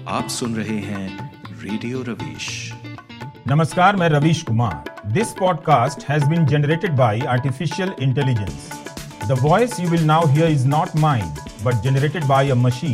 आप सुन रहे हैं रेडियो रवीश। नमस्कार, मैं Ravish Kumar. This podcast has been generated by artificial intelligence. The voice you will now hear is not mine but generated by a machine.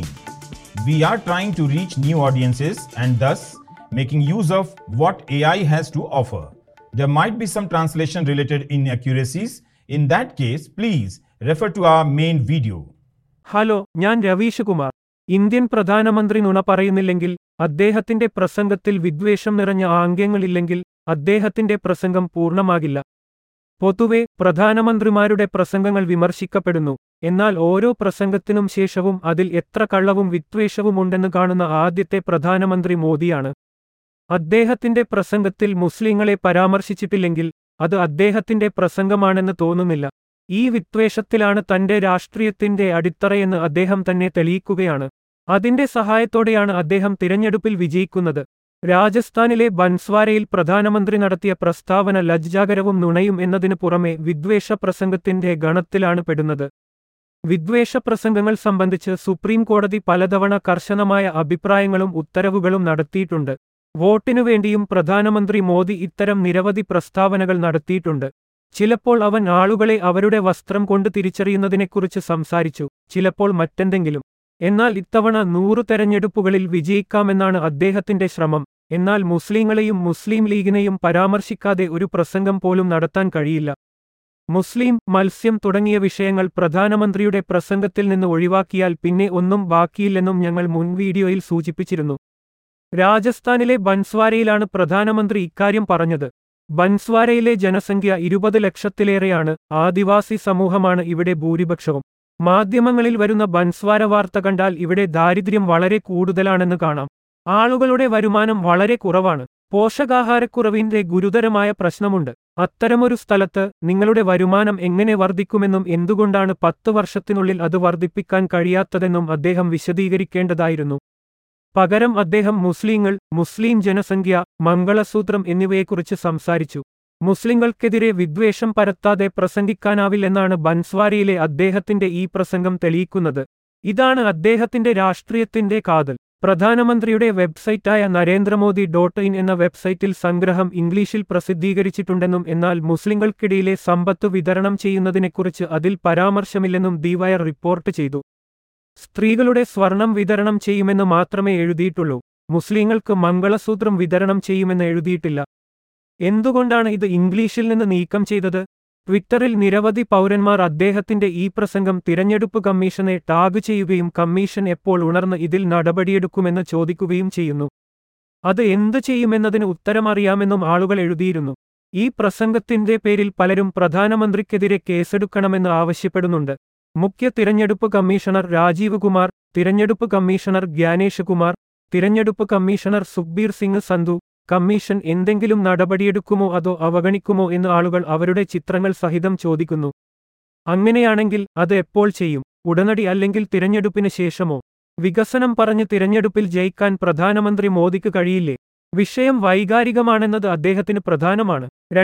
We are trying to reach new audiences and thus making use of what AI has to offer. There might be some translation related inaccuracies. In that case, please refer to our main video. Hello, ഞാൻ Ravish Kumar. Indian പ്രധാനമന്ത്രി നുണ പറയുന്നില്ലെങ്കിൽ, അദ്ദേഹത്തിന്റെ പ്രസംഗത്തിൽ വിദ്വേഷം നിറഞ്ഞ ആംഗ്യങ്ങളില്ലെങ്കിൽ, അദ്ദേഹത്തിന്റെ പ്രസംഗം പൂർണ്ണമാകില്ല. പൊതുവെ പ്രധാനമന്ത്രിമാരുടെ പ്രസംഗങ്ങൾ വിമർശിക്കപ്പെടുന്നു. എന്നാൽ ഓരോ പ്രസംഗത്തിനും ശേഷവും അതിൽ എത്ര കള്ളവും വിദ്വേഷവും ഉണ്ടെന്ന് കാണുന്ന ആദ്യത്തെ പ്രധാനമന്ത്രി മോദിയാണ്. അദ്ദേഹത്തിന്റെ പ്രസംഗത്തിൽ മുസ്ലിങ്ങളെ പരാമർശിച്ചിട്ടില്ലെങ്കിൽ അത് അദ്ദേഹത്തിന്റെ പ്രസംഗമാണെന്ന് തോന്നുന്നില്ല. ഈ വിദ്വേഷത്തിലാണ് തന്റെ രാഷ്ട്രീയത്തിന്റെ അടിത്തറയെന്ന് അദ്ദേഹം തന്നെ തെളിയിക്കുകയാണ്. അതിന്റെ സഹായത്തോടെയാണ് അദ്ദേഹം തിരഞ്ഞെടുപ്പിൽ വിജയിക്കുന്നത്. രാജസ്ഥാനിലെ ബൻസ്വാരയിൽ പ്രധാനമന്ത്രി നടത്തിയ പ്രസ്താവന ലജ്ജാകരവും നുണയും എന്നതിനു പുറമെ വിദ്വേഷ പ്രസംഗത്തിന്റെ ഗണത്തിലാണ് പെടുന്നത്. വിദ്വേഷ പ്രസംഗങ്ങൾ സംബന്ധിച്ച് സുപ്രീം കോടതി പലതവണ കർശനമായ അഭിപ്രായങ്ങളും ഉത്തരവുകളും നടത്തിയിട്ടുണ്ട്. വോട്ടിനുവേണ്ടിയും പ്രധാനമന്ത്രി മോദി ഇത്തരം നിരവധി പ്രസ്താവനകൾ നടത്തിയിട്ടുണ്ട്. ചിലപ്പോൾ അവൻ ആളുകളെ അവരുടെ വസ്ത്രം കൊണ്ട് തിരിച്ചറിയുന്നതിനെക്കുറിച്ച് സംസാരിച്ചു, ചിലപ്പോൾ മറ്റെന്തെങ്കിലും. എന്നാൽ ഇത്തവണ 100 തെരഞ്ഞെടുപ്പുകളിൽ വിജയിക്കാമെന്നാണ് അദ്ദേഹത്തിന്റെ ശ്രമം. എന്നാൽ മുസ്ലിങ്ങളെയും മുസ്ലിം ലീഗിനെയും പരാമർശിക്കാതെ ഒരു പ്രസംഗം പോലും നടത്താൻ കഴിയില്ല. മുസ്ലിം, മത്സ്യം തുടങ്ങിയ വിഷയങ്ങൾ പ്രധാനമന്ത്രിയുടെ പ്രസംഗത്തിൽ നിന്ന് ഒഴിവാക്കിയാൽ പിന്നെ ഒന്നും ബാക്കിയില്ലെന്നും ഞങ്ങൾ മുൻ വീഡിയോയിൽ സൂചിപ്പിച്ചിരുന്നു. രാജസ്ഥാനിലെ ബൻസ്വാരയിലാണ് പ്രധാനമന്ത്രി ഇക്കാര്യം പറഞ്ഞത്. ബൻസ്വാരയിലെ ജനസംഖ്യ 20 ലക്ഷത്തിലേറെയാണ്. ആദിവാസി സമൂഹമാണ് ഇവിടെ ഭൂരിപക്ഷവും. മാധ്യമങ്ങളിൽ വരുന്ന ബൻസ്വാര വാർത്ത കണ്ടാൽ ഇവിടെ ദാരിദ്ര്യം വളരെ കൂടുതലാണെന്ന് കാണാം. ആളുകളുടെ വരുമാനം വളരെ കുറവാണ്. പോഷകാഹാരക്കുറവിന്റെ ഗുരുതരമായ പ്രശ്നമുണ്ട്. അത്തരമൊരു സ്ഥലത്ത് നിങ്ങളുടെ വരുമാനം എങ്ങനെ വർദ്ധിക്കുമെന്നും എന്തുകൊണ്ടാണ് 10 വർഷത്തിനുള്ളിൽ അത് വർദ്ധിപ്പിക്കാൻ കഴിയാത്തതെന്നും അദ്ദേഹം വിശദീകരിക്കേണ്ടതായിരുന്നു. പകരം അദ്ദേഹം മുസ്ലിങ്ങൾ, മുസ്ലിം ജനസംഖ്യ, മംഗളസൂത്രം എന്നിവയെക്കുറിച്ച് സംസാരിച്ചു. മുസ്ലിങ്ങൾക്കെതിരെ വിദ്വേഷം പരത്താതെ പ്രസംഗിക്കാനാവില്ലെന്നാണ് ബൻസ്വാരയിലെ അദ്ദേഹത്തിന്റെ ഈ പ്രസംഗം തെളിയിക്കുന്നത്. ഇതാണ് അദ്ദേഹത്തിന്റെ രാഷ്ട്രീയത്തിന്റെ കാതൽ. പ്രധാനമന്ത്രിയുടെ വെബ്സൈറ്റായ നരേന്ദ്രമോദി.in എന്ന വെബ്സൈറ്റിൽ സംഗ്രഹം ഇംഗ്ലീഷിൽ പ്രസിദ്ധീകരിച്ചിട്ടുണ്ടെന്നും എന്നാൽ മുസ്ലിങ്ങൾക്കിടയിലെ സമ്പത്ത് വിതരണം ചെയ്യുന്നതിനെക്കുറിച്ച് അതിൽ പരാമർശമില്ലെന്നും ദി വയർ റിപ്പോർട്ട് ചെയ്തു. സ്ത്രീകളുടെ സ്വർണം വിതരണം ചെയ്യുമെന്ന് മാത്രമേ എഴുതിയിട്ടുള്ളൂ. മുസ്ലിങ്ങൾക്ക് മംഗളസൂത്രം വിതരണം ചെയ്യുമെന്ന് എഴുതിയിട്ടില്ല. എന്തുകൊണ്ടാണ് ഇത് ഇംഗ്ലീഷിൽ നിന്ന് നീക്കം ചെയ്തത്? ട്വിറ്ററിൽ നിരവധി പൗരന്മാർ അദ്ദേഹത്തിന്റെ ഈ പ്രസംഗം തിരഞ്ഞെടുപ്പ് കമ്മീഷനെ ടാഗ് ചെയ്യുകയും കമ്മീഷൻ എപ്പോൾ ഉണർന്ന് ഇതിൽ നടപടിയെടുക്കുമെന്ന് ചോദിക്കുകയും ചെയ്യുന്നു. അത് എന്തു ചെയ്യുമെന്നതിന് ഉത്തരമറിയാമെന്നും ആളുകൾ എഴുതിയിരുന്നു. ഈ പ്രസംഗത്തിന്റെ പേരിൽ പലരും പ്രധാനമന്ത്രിക്കെതിരെ കേസെടുക്കണമെന്ന് ആവശ്യപ്പെടുന്നുണ്ട്. മുഖ്യ തിരഞ്ഞെടുപ്പ് കമ്മീഷണർ രാജീവ് കുമാർ, തിരഞ്ഞെടുപ്പ് കമ്മീഷണർ ഗ്യാനേഷ് കുമാർ, തിരഞ്ഞെടുപ്പ് കമ്മീഷണർ സുഖ്ബീർ സിംഗ് സന്ധു, കമ്മീഷൻ എന്തെങ്കിലും നടപടിയെടുക്കുമോ അതോ അവഗണിക്കുമോ എന്ന് ആളുകൾ അവരുടെ ചിത്രങ്ങൾ സഹിതം ചോദിക്കുന്നു. അങ്ങനെയാണെങ്കിൽ അത് എപ്പോൾ ചെയ്യും? ഉടനടി അല്ലെങ്കിൽ തിരഞ്ഞെടുപ്പിന് ശേഷമോ? വികസനം പറഞ്ഞ് തിരഞ്ഞെടുപ്പിൽ ജയിക്കാൻ പ്രധാനമന്ത്രി മോദിക്ക് കഴിയില്ലേ? വിഷയം വൈകാരികമാണെന്നത് അദ്ദേഹത്തിന് പ്രധാനമാണ്.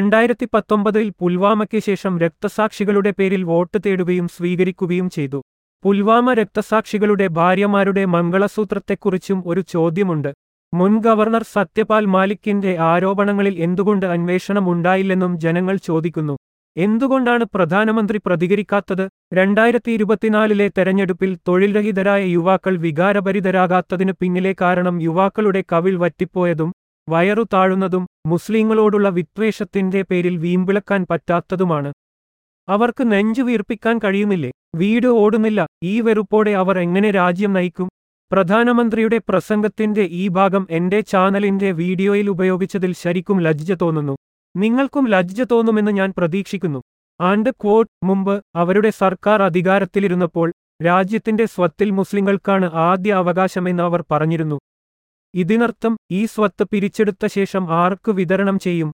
2019 പുൽവാമയ്ക്ക് ശേഷം രക്തസാക്ഷികളുടെ പേരിൽ വോട്ട് തേടുകയും സ്വീകരിക്കുകയും ചെയ്തു. പുൽവാമ രക്തസാക്ഷികളുടെ ഭാര്യമാരുടെ മംഗളസൂത്രത്തെക്കുറിച്ചും ഒരു ചോദ്യമുണ്ട്. മുൻ ഗവർണർ സത്യപാൽ മാലിക്കിന്റെ ആരോപണങ്ങളിൽ എന്തുകൊണ്ട് അന്വേഷണം ഉണ്ടായില്ലെന്നും ജനങ്ങൾ ചോദിക്കുന്നു. എന്തുകൊണ്ടാണ് പ്രധാനമന്ത്രി പ്രതികരിക്കാത്തത്? 2024 തെരഞ്ഞെടുപ്പിൽ തൊഴിൽരഹിതരായ യുവാക്കൾ വികാരഭരിതരാകാത്തതിന് പിന്നിലെ കാരണം യുവാക്കളുടെ കവിൾ വറ്റിപ്പോയതും വയറു താഴുന്നതും മുസ്ലിങ്ങളോടുള്ള വിദ്വേഷത്തിന്റെ പേരിൽ വീമ്പിളക്കാൻ പറ്റാത്തതുമാണ്. അവർക്ക് നെഞ്ചു വീർപ്പിക്കാൻ കഴിയുന്നില്ലേ? വീട് ഓടുന്നില്ല. ഈ വെറുപ്പോടെ അവർ എങ്ങനെ രാജ്യം നയിക്കും? പ്രധാനമന്ത്രിയുടെ പ്രസംഗത്തിന്റെ ഈ ഭാഗം എന്റെ ചാനലിന്റെ വീഡിയോയിൽ ഉപയോഗിച്ചതിൽ ശരിക്കും ലജ്ജ തോന്നുന്നു. നിങ്ങൾക്കും ലജ്ജ തോന്നുമെന്ന് ഞാൻ പ്രതീക്ഷിക്കുന്നു. മുമ്പ് അവരുടെ സർക്കാർ അധികാരത്തിലിരുന്നപ്പോൾ രാജ്യത്തിന്റെ സ്വത്തിൽ മുസ്ലിങ്ങൾക്കാണ് ആദ്യ അവകാശമെന്ന് അവർ പറഞ്ഞിരുന്നു. ഇതിനർത്ഥം ഈ സ്വത്ത് പിരിച്ചെടുത്ത ശേഷം ആർക്ക് വിതരണം ചെയ്യും?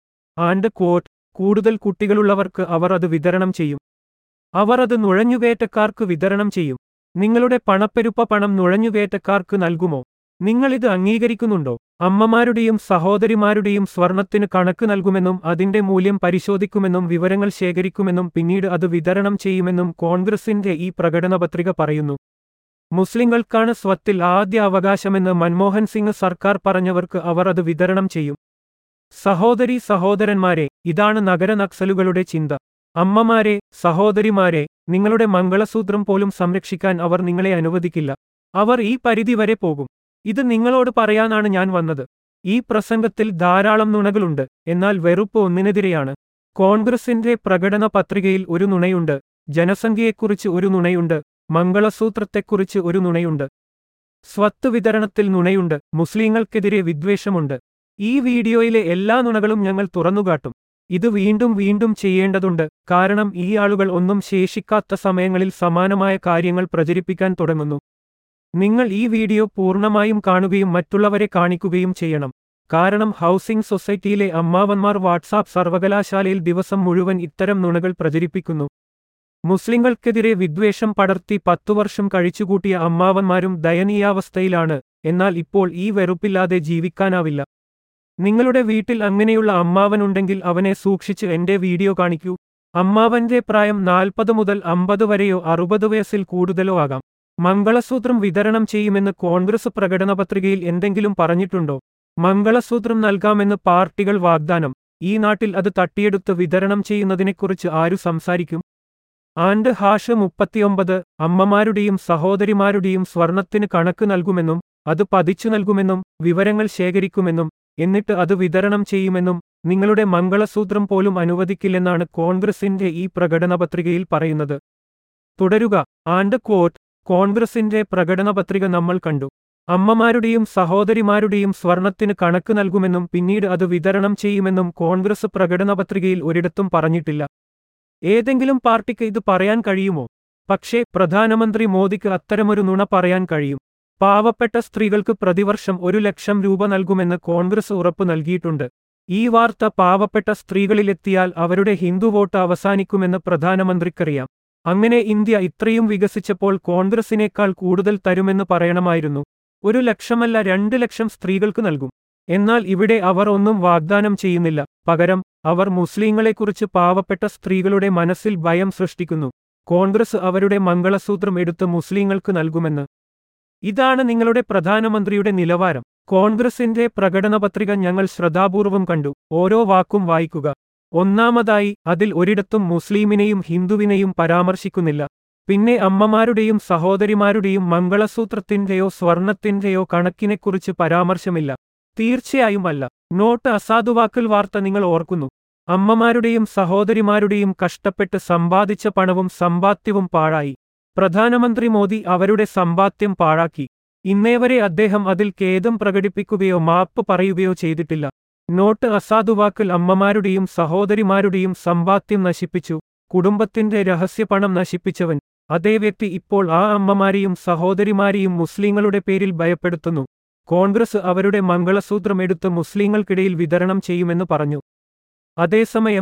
കൂടുതൽ കുട്ടികളുള്ളവർക്ക് അവർ അത് വിതരണം ചെയ്യും. അവർ അത് നുഴഞ്ഞുകയറ്റക്കാർക്ക് വിതരണം ചെയ്യും. നിങ്ങളുടെ പണപ്പെരുപ്പ പണം നുഴഞ്ഞുകയറ്റക്കാർക്ക് നൽകുമോ? നിങ്ങളിത് അംഗീകരിക്കുന്നുണ്ടോ? അമ്മമാരുടെയും സഹോദരിമാരുടെയും സ്വർണത്തിന് കണക്ക് നൽകുമെന്നും അതിന്റെ മൂല്യം പരിശോധിക്കുമെന്നും വിവരങ്ങൾ ശേഖരിക്കുമെന്നും പിന്നീട് അത് വിതരണം ചെയ്യുമെന്നും കോൺഗ്രസിന്റെ ഈ പ്രകടനപത്രിക പറയുന്നു. മുസ്ലിങ്ങൾക്കാണ് സ്വത്തിൽ ആദ്യ അവകാശമെന്ന് മൻമോഹൻ സിംഗ് സർക്കാർ പറഞ്ഞവർക്ക് അവർ അത് വിതരണം ചെയ്യും. സഹോദരീ സഹോദരന്മാരെ, ഇതാണ് നഗര നക്സലുകളുടെ ചിന്ത. അമ്മമാരെ, സഹോദരിമാരെ, നിങ്ങളുടെ മംഗളസൂത്രം പോലും സംരക്ഷിക്കാൻ അവർ നിങ്ങളെ അനുവദിക്കില്ല. അവർ ഈ പരിധി വരെ പോകും. ഇത് നിങ്ങളോട് പറയാനാണ് ഞാൻ വന്നത്. ഈ പ്രസംഗത്തിൽ ധാരാളം നുണകളുണ്ട്, എന്നാൽ വെറുപ്പ് ഒന്നിനെതിരെയാണ്. കോൺഗ്രസിന്റെ പ്രകടന പത്രികയിൽ ഒരു നുണയുണ്ട്, ജനസംഖ്യയെക്കുറിച്ച് ഒരു നുണയുണ്ട്, മംഗളസൂത്രത്തെക്കുറിച്ച് ഒരു നുണയുണ്ട്, സ്വത്ത് വിതരണത്തിൽ നുണയുണ്ട്, മുസ്ലിങ്ങൾക്കെതിരെ വിദ്വേഷമുണ്ട്. ഈ വീഡിയോയിലെ എല്ലാ നുണകളും ഞങ്ങൾ തുറന്നുകാട്ടും. ഇത് വീണ്ടും വീണ്ടും ചെയ്യേണ്ടതുണ്ട്, കാരണം ഈ ആളുകൾ ഒന്നും ശേഷിക്കാത്ത സമയങ്ങളിൽ സമാനമായ കാര്യങ്ങൾ പ്രചരിപ്പിക്കാൻ തുടങ്ങുന്നു. നിങ്ങൾ ഈ വീഡിയോ പൂർണ്ണമായും കാണുകയും മറ്റുള്ളവരെ കാണിക്കുകയും ചെയ്യണം. കാരണം ഹൗസിംഗ് സൊസൈറ്റിയിലെ അമ്മാവന്മാർ വാട്സാപ്പ് സർവകലാശാലയിൽ ദിവസം മുഴുവൻ ഇത്തരം നുണകൾ പ്രചരിപ്പിക്കുന്നു. മുസ്ലിങ്ങൾക്കെതിരെ വിദ്വേഷം പടർത്തി 10 വർഷം കഴിച്ചുകൂട്ടിയ അമ്മാവന്മാരും ദയനീയാവസ്ഥയിലാണ്. എന്നാൽ ഇപ്പോൾ ഈ വെറുപ്പില്ലാതെ ജീവിക്കാനാവില്ല. നിങ്ങളുടെ വീട്ടിൽ അങ്ങനെയുള്ള അമ്മാവനുണ്ടെങ്കിൽ അവനെ സൂക്ഷിച്ച് എന്റെ വീഡിയോ കാണിക്കൂ. അമ്മാവന്റെ പ്രായം 40 മുതൽ 50 വരെയോ 60 വയസ്സിൽ കൂടുതലോ ആകാം. മംഗളസൂത്രം വിതരണം ചെയ്യുമെന്ന് കോൺഗ്രസ് പ്രകടനപത്രികയിൽ എന്തെങ്കിലും പറഞ്ഞിട്ടുണ്ടോ? മംഗളസൂത്രം നൽകാമെന്ന് പാർട്ടികൾ വാഗ്ദാനം. ഈ നാട്ടിൽ അത് തട്ടിയെടുത്ത് വിതരണം ചെയ്യുന്നതിനെക്കുറിച്ച് ആരു സംസാരിക്കും? ആൻഡ് ഹാഷ് 39 അമ്മമാരുടെയും സഹോദരിമാരുടെയും സ്വർണത്തിന് കണക്ക് നൽകുമെന്നും അത് പതിച്ചു നൽകുമെന്നും വിവരങ്ങൾ ശേഖരിക്കുമെന്നും എന്നിട്ട് അത് വിതരണം ചെയ്യുമെന്നും നിങ്ങളുടെ മംഗളസൂത്രം പോലും അനുവദിക്കില്ലെന്നാണ് കോൺഗ്രസിന്റെ ഈ പ്രകടനപത്രികയിൽ പറയുന്നത്. തുടരുക. And quote. കോൺഗ്രസിന്റെ പ്രകടനപത്രിക നമ്മൾ കണ്ടു. അമ്മമാരുടെയും സഹോദരിമാരുടെയും സ്വർണത്തിന് കണക്ക് നൽകുമെന്നും പിന്നീട് അത് വിതരണം ചെയ്യുമെന്നും കോൺഗ്രസ് പ്രകടനപത്രികയിൽ ഒരിടത്തും പറഞ്ഞിട്ടില്ല. ഏതെങ്കിലും പാർട്ടിക്ക് ഇത് പറയാൻ കഴിയുമോ? പക്ഷേ പ്രധാനമന്ത്രി മോദിക്ക് അത്തരമൊരു നുണ പറയാൻ കഴിയും. പാവപ്പെട്ട സ്ത്രീകൾക്ക് പ്രതിവർഷം 1 ലക്ഷം രൂപ നൽകുമെന്ന് കോൺഗ്രസ് ഉറപ്പു നൽകിയിട്ടുണ്ട്. ഈ വാർത്ത പാവപ്പെട്ട സ്ത്രീകളിലെത്തിയാൽ അവരുടെ ഹിന്ദു വോട്ട് അവസാനിക്കുമെന്ന് പ്രധാനമന്ത്രിക്കറിയാം. അങ്ങനെ ഇന്ത്യ ഇത്രയും വികസിച്ചപ്പോൾ കോൺഗ്രസിനേക്കാൾ കൂടുതൽ തരുമെന്ന് പറയണമായിരുന്നു. 1 ലക്ഷമല്ല 2 ലക്ഷം സ്ത്രീകൾക്ക് നൽകും. എന്നാൽ ഇവിടെ അവർ ഒന്നും വാഗ്ദാനം ചെയ്യുന്നില്ല. പകരം അവർ മുസ്ലിങ്ങളെക്കുറിച്ച് പാവപ്പെട്ട സ്ത്രീകളുടെ മനസ്സിൽ ഭയം സൃഷ്ടിക്കുന്നു. കോൺഗ്രസ് അവരുടെ മംഗളസൂത്രം എടുത്ത് മുസ്ലിങ്ങൾക്ക് നൽകുമെന്ന്. ഇതാണ് നിങ്ങളുടെ പ്രധാനമന്ത്രിയുടെ നിലവാരം. കോൺഗ്രസിന്റെ പ്രകടനപത്രിക ഞങ്ങൾ ശ്രദ്ധാപൂർവം കണ്ടു. ഓരോ വാക്കും വായിക്കുക. ഒന്നാമതായി, അതിൽ ഒരിടത്തും മുസ്ലിമിനെയും ഹിന്ദുവിനെയും പരാമർശിക്കുന്നില്ല. പിന്നെ അമ്മമാരുടെയും സഹോദരിമാരുടെയും മംഗളസൂത്രത്തിന്റെയോ സ്വർണത്തിന്റെയോ കണക്കിനെക്കുറിച്ച് പരാമർശമില്ല. തീർച്ചയായും അല്ല. നോട്ട് അസാധുവാക്കൽ വാർത്ത നിങ്ങൾ ഓർക്കുന്നു. അമ്മമാരുടെയും സഹോദരിമാരുടെയും കഷ്ടപ്പെട്ട് സമ്പാദിച്ച പണവും സമ്പാദ്യവും പാഴായി. പ്രധാനമന്ത്രി മോദി അവരുടെ സമ്പാദ്യം പാഴാക്കി. ഇന്നേവരെ അദ്ദേഹം അതിൽ ഖേദം പ്രകടിപ്പിക്കുകയോ മാപ്പ് പറയുകയോ ചെയ്തിട്ടില്ല. നോട്ട് അസാധുവാക്കൽ അമ്മമാരുടെയും സഹോദരിമാരുടെയും സമ്പാദ്യം നശിപ്പിച്ചു. കുടുംബത്തിന്റെ രഹസ്യപണം നശിപ്പിച്ചവൻ അതേ വ്യക്തി ഇപ്പോൾ ആ അമ്മമാരെയും സഹോദരിമാരെയും മുസ്ലിങ്ങളുടെ പേരിൽ ഭയപ്പെടുത്തുന്നു. കോൺഗ്രസ് അവരുടെ മംഗളസൂത്രം എടുത്ത് മുസ്ലിങ്ങൾക്കിടയിൽ വിതരണം ചെയ്യുമെന്ന് പറഞ്ഞു. അതേസമയം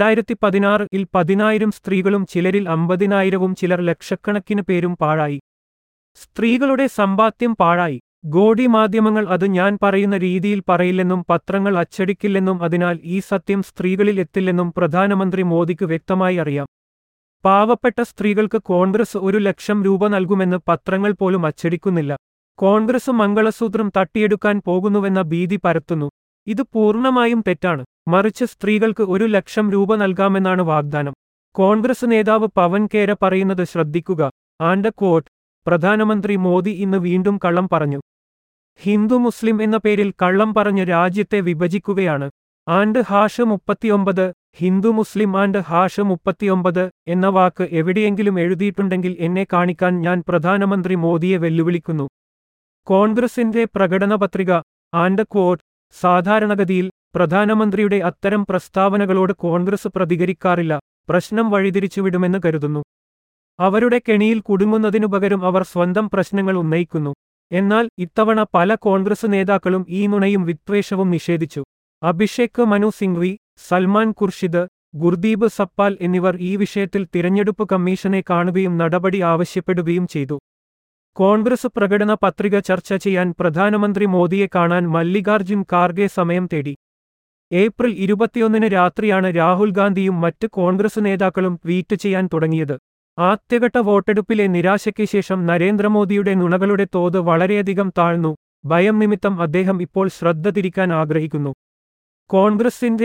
2016-ൽ 10,000 സ്ത്രീകളും ചിലരിൽ 50,000-വും ചിലർ ലക്ഷക്കണക്കിന് പേരും പാഴായി. സ്ത്രീകളുടെ സമ്പാദ്യം പാഴായി. ഗോഡി മാധ്യമങ്ങൾ അത് ഞാൻ പറയുന്ന രീതിയിൽ പറയില്ലെന്നും പത്രങ്ങൾ അച്ചടിക്കില്ലെന്നും അതിനാൽ ഈ സത്യം സ്ത്രീകളിൽ എത്തില്ലെന്നും പ്രധാനമന്ത്രി മോദിക്ക് വ്യക്തമായി അറിയാം. പാവപ്പെട്ട സ്ത്രീകൾക്ക് കോൺഗ്രസ് 1 ലക്ഷം രൂപ നൽകുമെന്ന് പത്രങ്ങൾ പോലും അച്ചടിക്കുന്നില്ല. കോൺഗ്രസ് മംഗളസൂത്രം തട്ടിയെടുക്കാൻ പോകുന്നുവെന്ന ഭീതി പരത്തുന്നു. ഇത് പൂർണ്ണമായും തെറ്റാണ്. മറിച്ച് സ്ത്രീകൾക്ക് 1 ലക്ഷം രൂപ നൽകാമെന്നാണ് വാഗ്ദാനം. കോൺഗ്രസ് നേതാവ് പവൻ ഖേര പറയുന്നത് ശ്രദ്ധിക്കുക. And quote. പ്രധാനമന്ത്രി മോദി ഇന്ന് വീണ്ടും കള്ളം പറഞ്ഞു. ഹിന്ദു മുസ്ലിം എന്ന പേരിൽ കള്ളം പറഞ്ഞ് രാജ്യത്തെ വിഭജിക്കുകയാണ്. And hash 39 Hindu Muslim and hash 39 എന്ന വാക്ക് എവിടെയെങ്കിലും എഴുതിയിട്ടുണ്ടെങ്കിൽ എന്നെ കാണിക്കാൻ ഞാൻ പ്രധാനമന്ത്രി മോദിയെ വെല്ലുവിളിക്കുന്നു. കോൺഗ്രസിന്റെ പ്രകടനപത്രിക. And quote. സാധാരണഗതിയിൽ പ്രധാനമന്ത്രിയുടെ അത്തരം പ്രസ്താവനകളോട് കോൺഗ്രസ് പ്രതികരിക്കാറില്ല. പ്രശ്നം വഴിതിരിച്ചുവിടുമെന്ന് കരുതുന്നു. അവരുടെ കെണിയിൽ കുടുങ്ങുന്നതിനു പകരം അവർ സ്വന്തം പ്രശ്നങ്ങൾ ഉന്നയിക്കുന്നു. എന്നാൽ ഇത്തവണ പല കോൺഗ്രസ് നേതാക്കളും ഈ നുണയും വിദ്വേഷവും നിഷേധിച്ചു. അഭിഷേക് മനു സിംഗ്വി, സൽമാൻ ഖുർഷിദ്, ഗുർദീപ് സപ്പാൽ എന്നിവർ ഈ വിഷയത്തിൽ തിരഞ്ഞെടുപ്പ് കമ്മീഷനെ കാണുകയും നടപടി ആവശ്യപ്പെടുകയും ചെയ്തു. കോൺഗ്രസ് പ്രകടന പത്രിക ചർച്ച ചെയ്യാൻ പ്രധാനമന്ത്രി മോദിയെ കാണാൻ മല്ലികാർജുൻ ഖാർഗെ സമയം തേടി. ഏപ്രിൽ 21 രാത്രിയാണ് രാഹുൽ ഗാന്ധിയും മറ്റ് കോൺഗ്രസ് നേതാക്കളും ട്വീറ്റ് ചെയ്യാൻ തുടങ്ങിയത്. ആദ്യഘട്ട വോട്ടെടുപ്പിലെ നിരാശയ്ക്ക് ശേഷം നരേന്ദ്രമോദിയുടെ നുണകളുടെ തോത് വളരെയധികം താഴ്ന്നു. ഭയം നിമിത്തം അദ്ദേഹം ഇപ്പോൾ ശ്രദ്ധ തിരിക്കാൻ ആഗ്രഹിക്കുന്നു. കോൺഗ്രസിന്റെ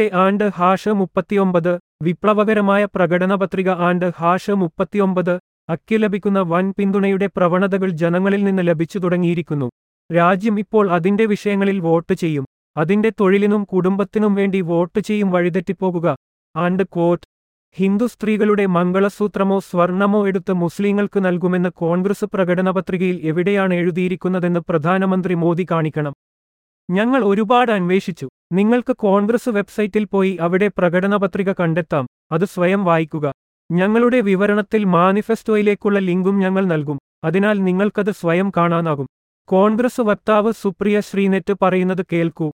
#39 വിപ്ലവകരമായ പ്രകടനപത്രിക #39 അക്ക് ലഭിക്കുന്ന വൻ പിന്തുണയുടെ പ്രവണതകൾ ജനങ്ങളിൽ നിന്ന് ലഭിച്ചു തുടങ്ങിയിരിക്കുന്നു. രാജ്യം ഇപ്പോൾ അതിന്റെ വിഷയങ്ങളിൽ വോട്ട് ചെയ്യും. അതിന്റെ തൊഴിലിനും കുടുംബത്തിനും വേണ്ടി വോട്ട് ചെയ്യും. വഴിതെറ്റിപ്പോകുക. ഹിന്ദു സ്ത്രീകളുടെ മംഗളസൂത്രമോ സ്വർണമോ എടുത്ത് മുസ്ലിങ്ങൾക്ക് നൽകുമെന്ന് കോൺഗ്രസ് പ്രകടനപത്രികയിൽ എവിടെയാണ് എഴുതിയിരിക്കുന്നതെന്ന് പ്രധാനമന്ത്രി മോദി കാണിക്കണം. ഞങ്ങൾ ഒരുപാട് അന്വേഷിച്ചു. നിങ്ങൾക്ക് കോൺഗ്രസ് വെബ്സൈറ്റിൽ പോയി അവിടെ പ്രകടനപത്രിക കണ്ടെത്താം. അത് സ്വയം വായിക്കുക. ഞങ്ങളുടെ വിവരണത്തിൽ മാനിഫെസ്റ്റോയിലേക്കുള്ള ലിങ്കും ഞങ്ങൾ നൽകും. അതിനാൽ നിങ്ങൾക്കത് സ്വയം കാണാനാകും. കോൺഗ്രസ് വക്താവ് സുപ്രിയ ശ്രീനെറ്റ് പറയുന്നത് കേൾക്കൂ.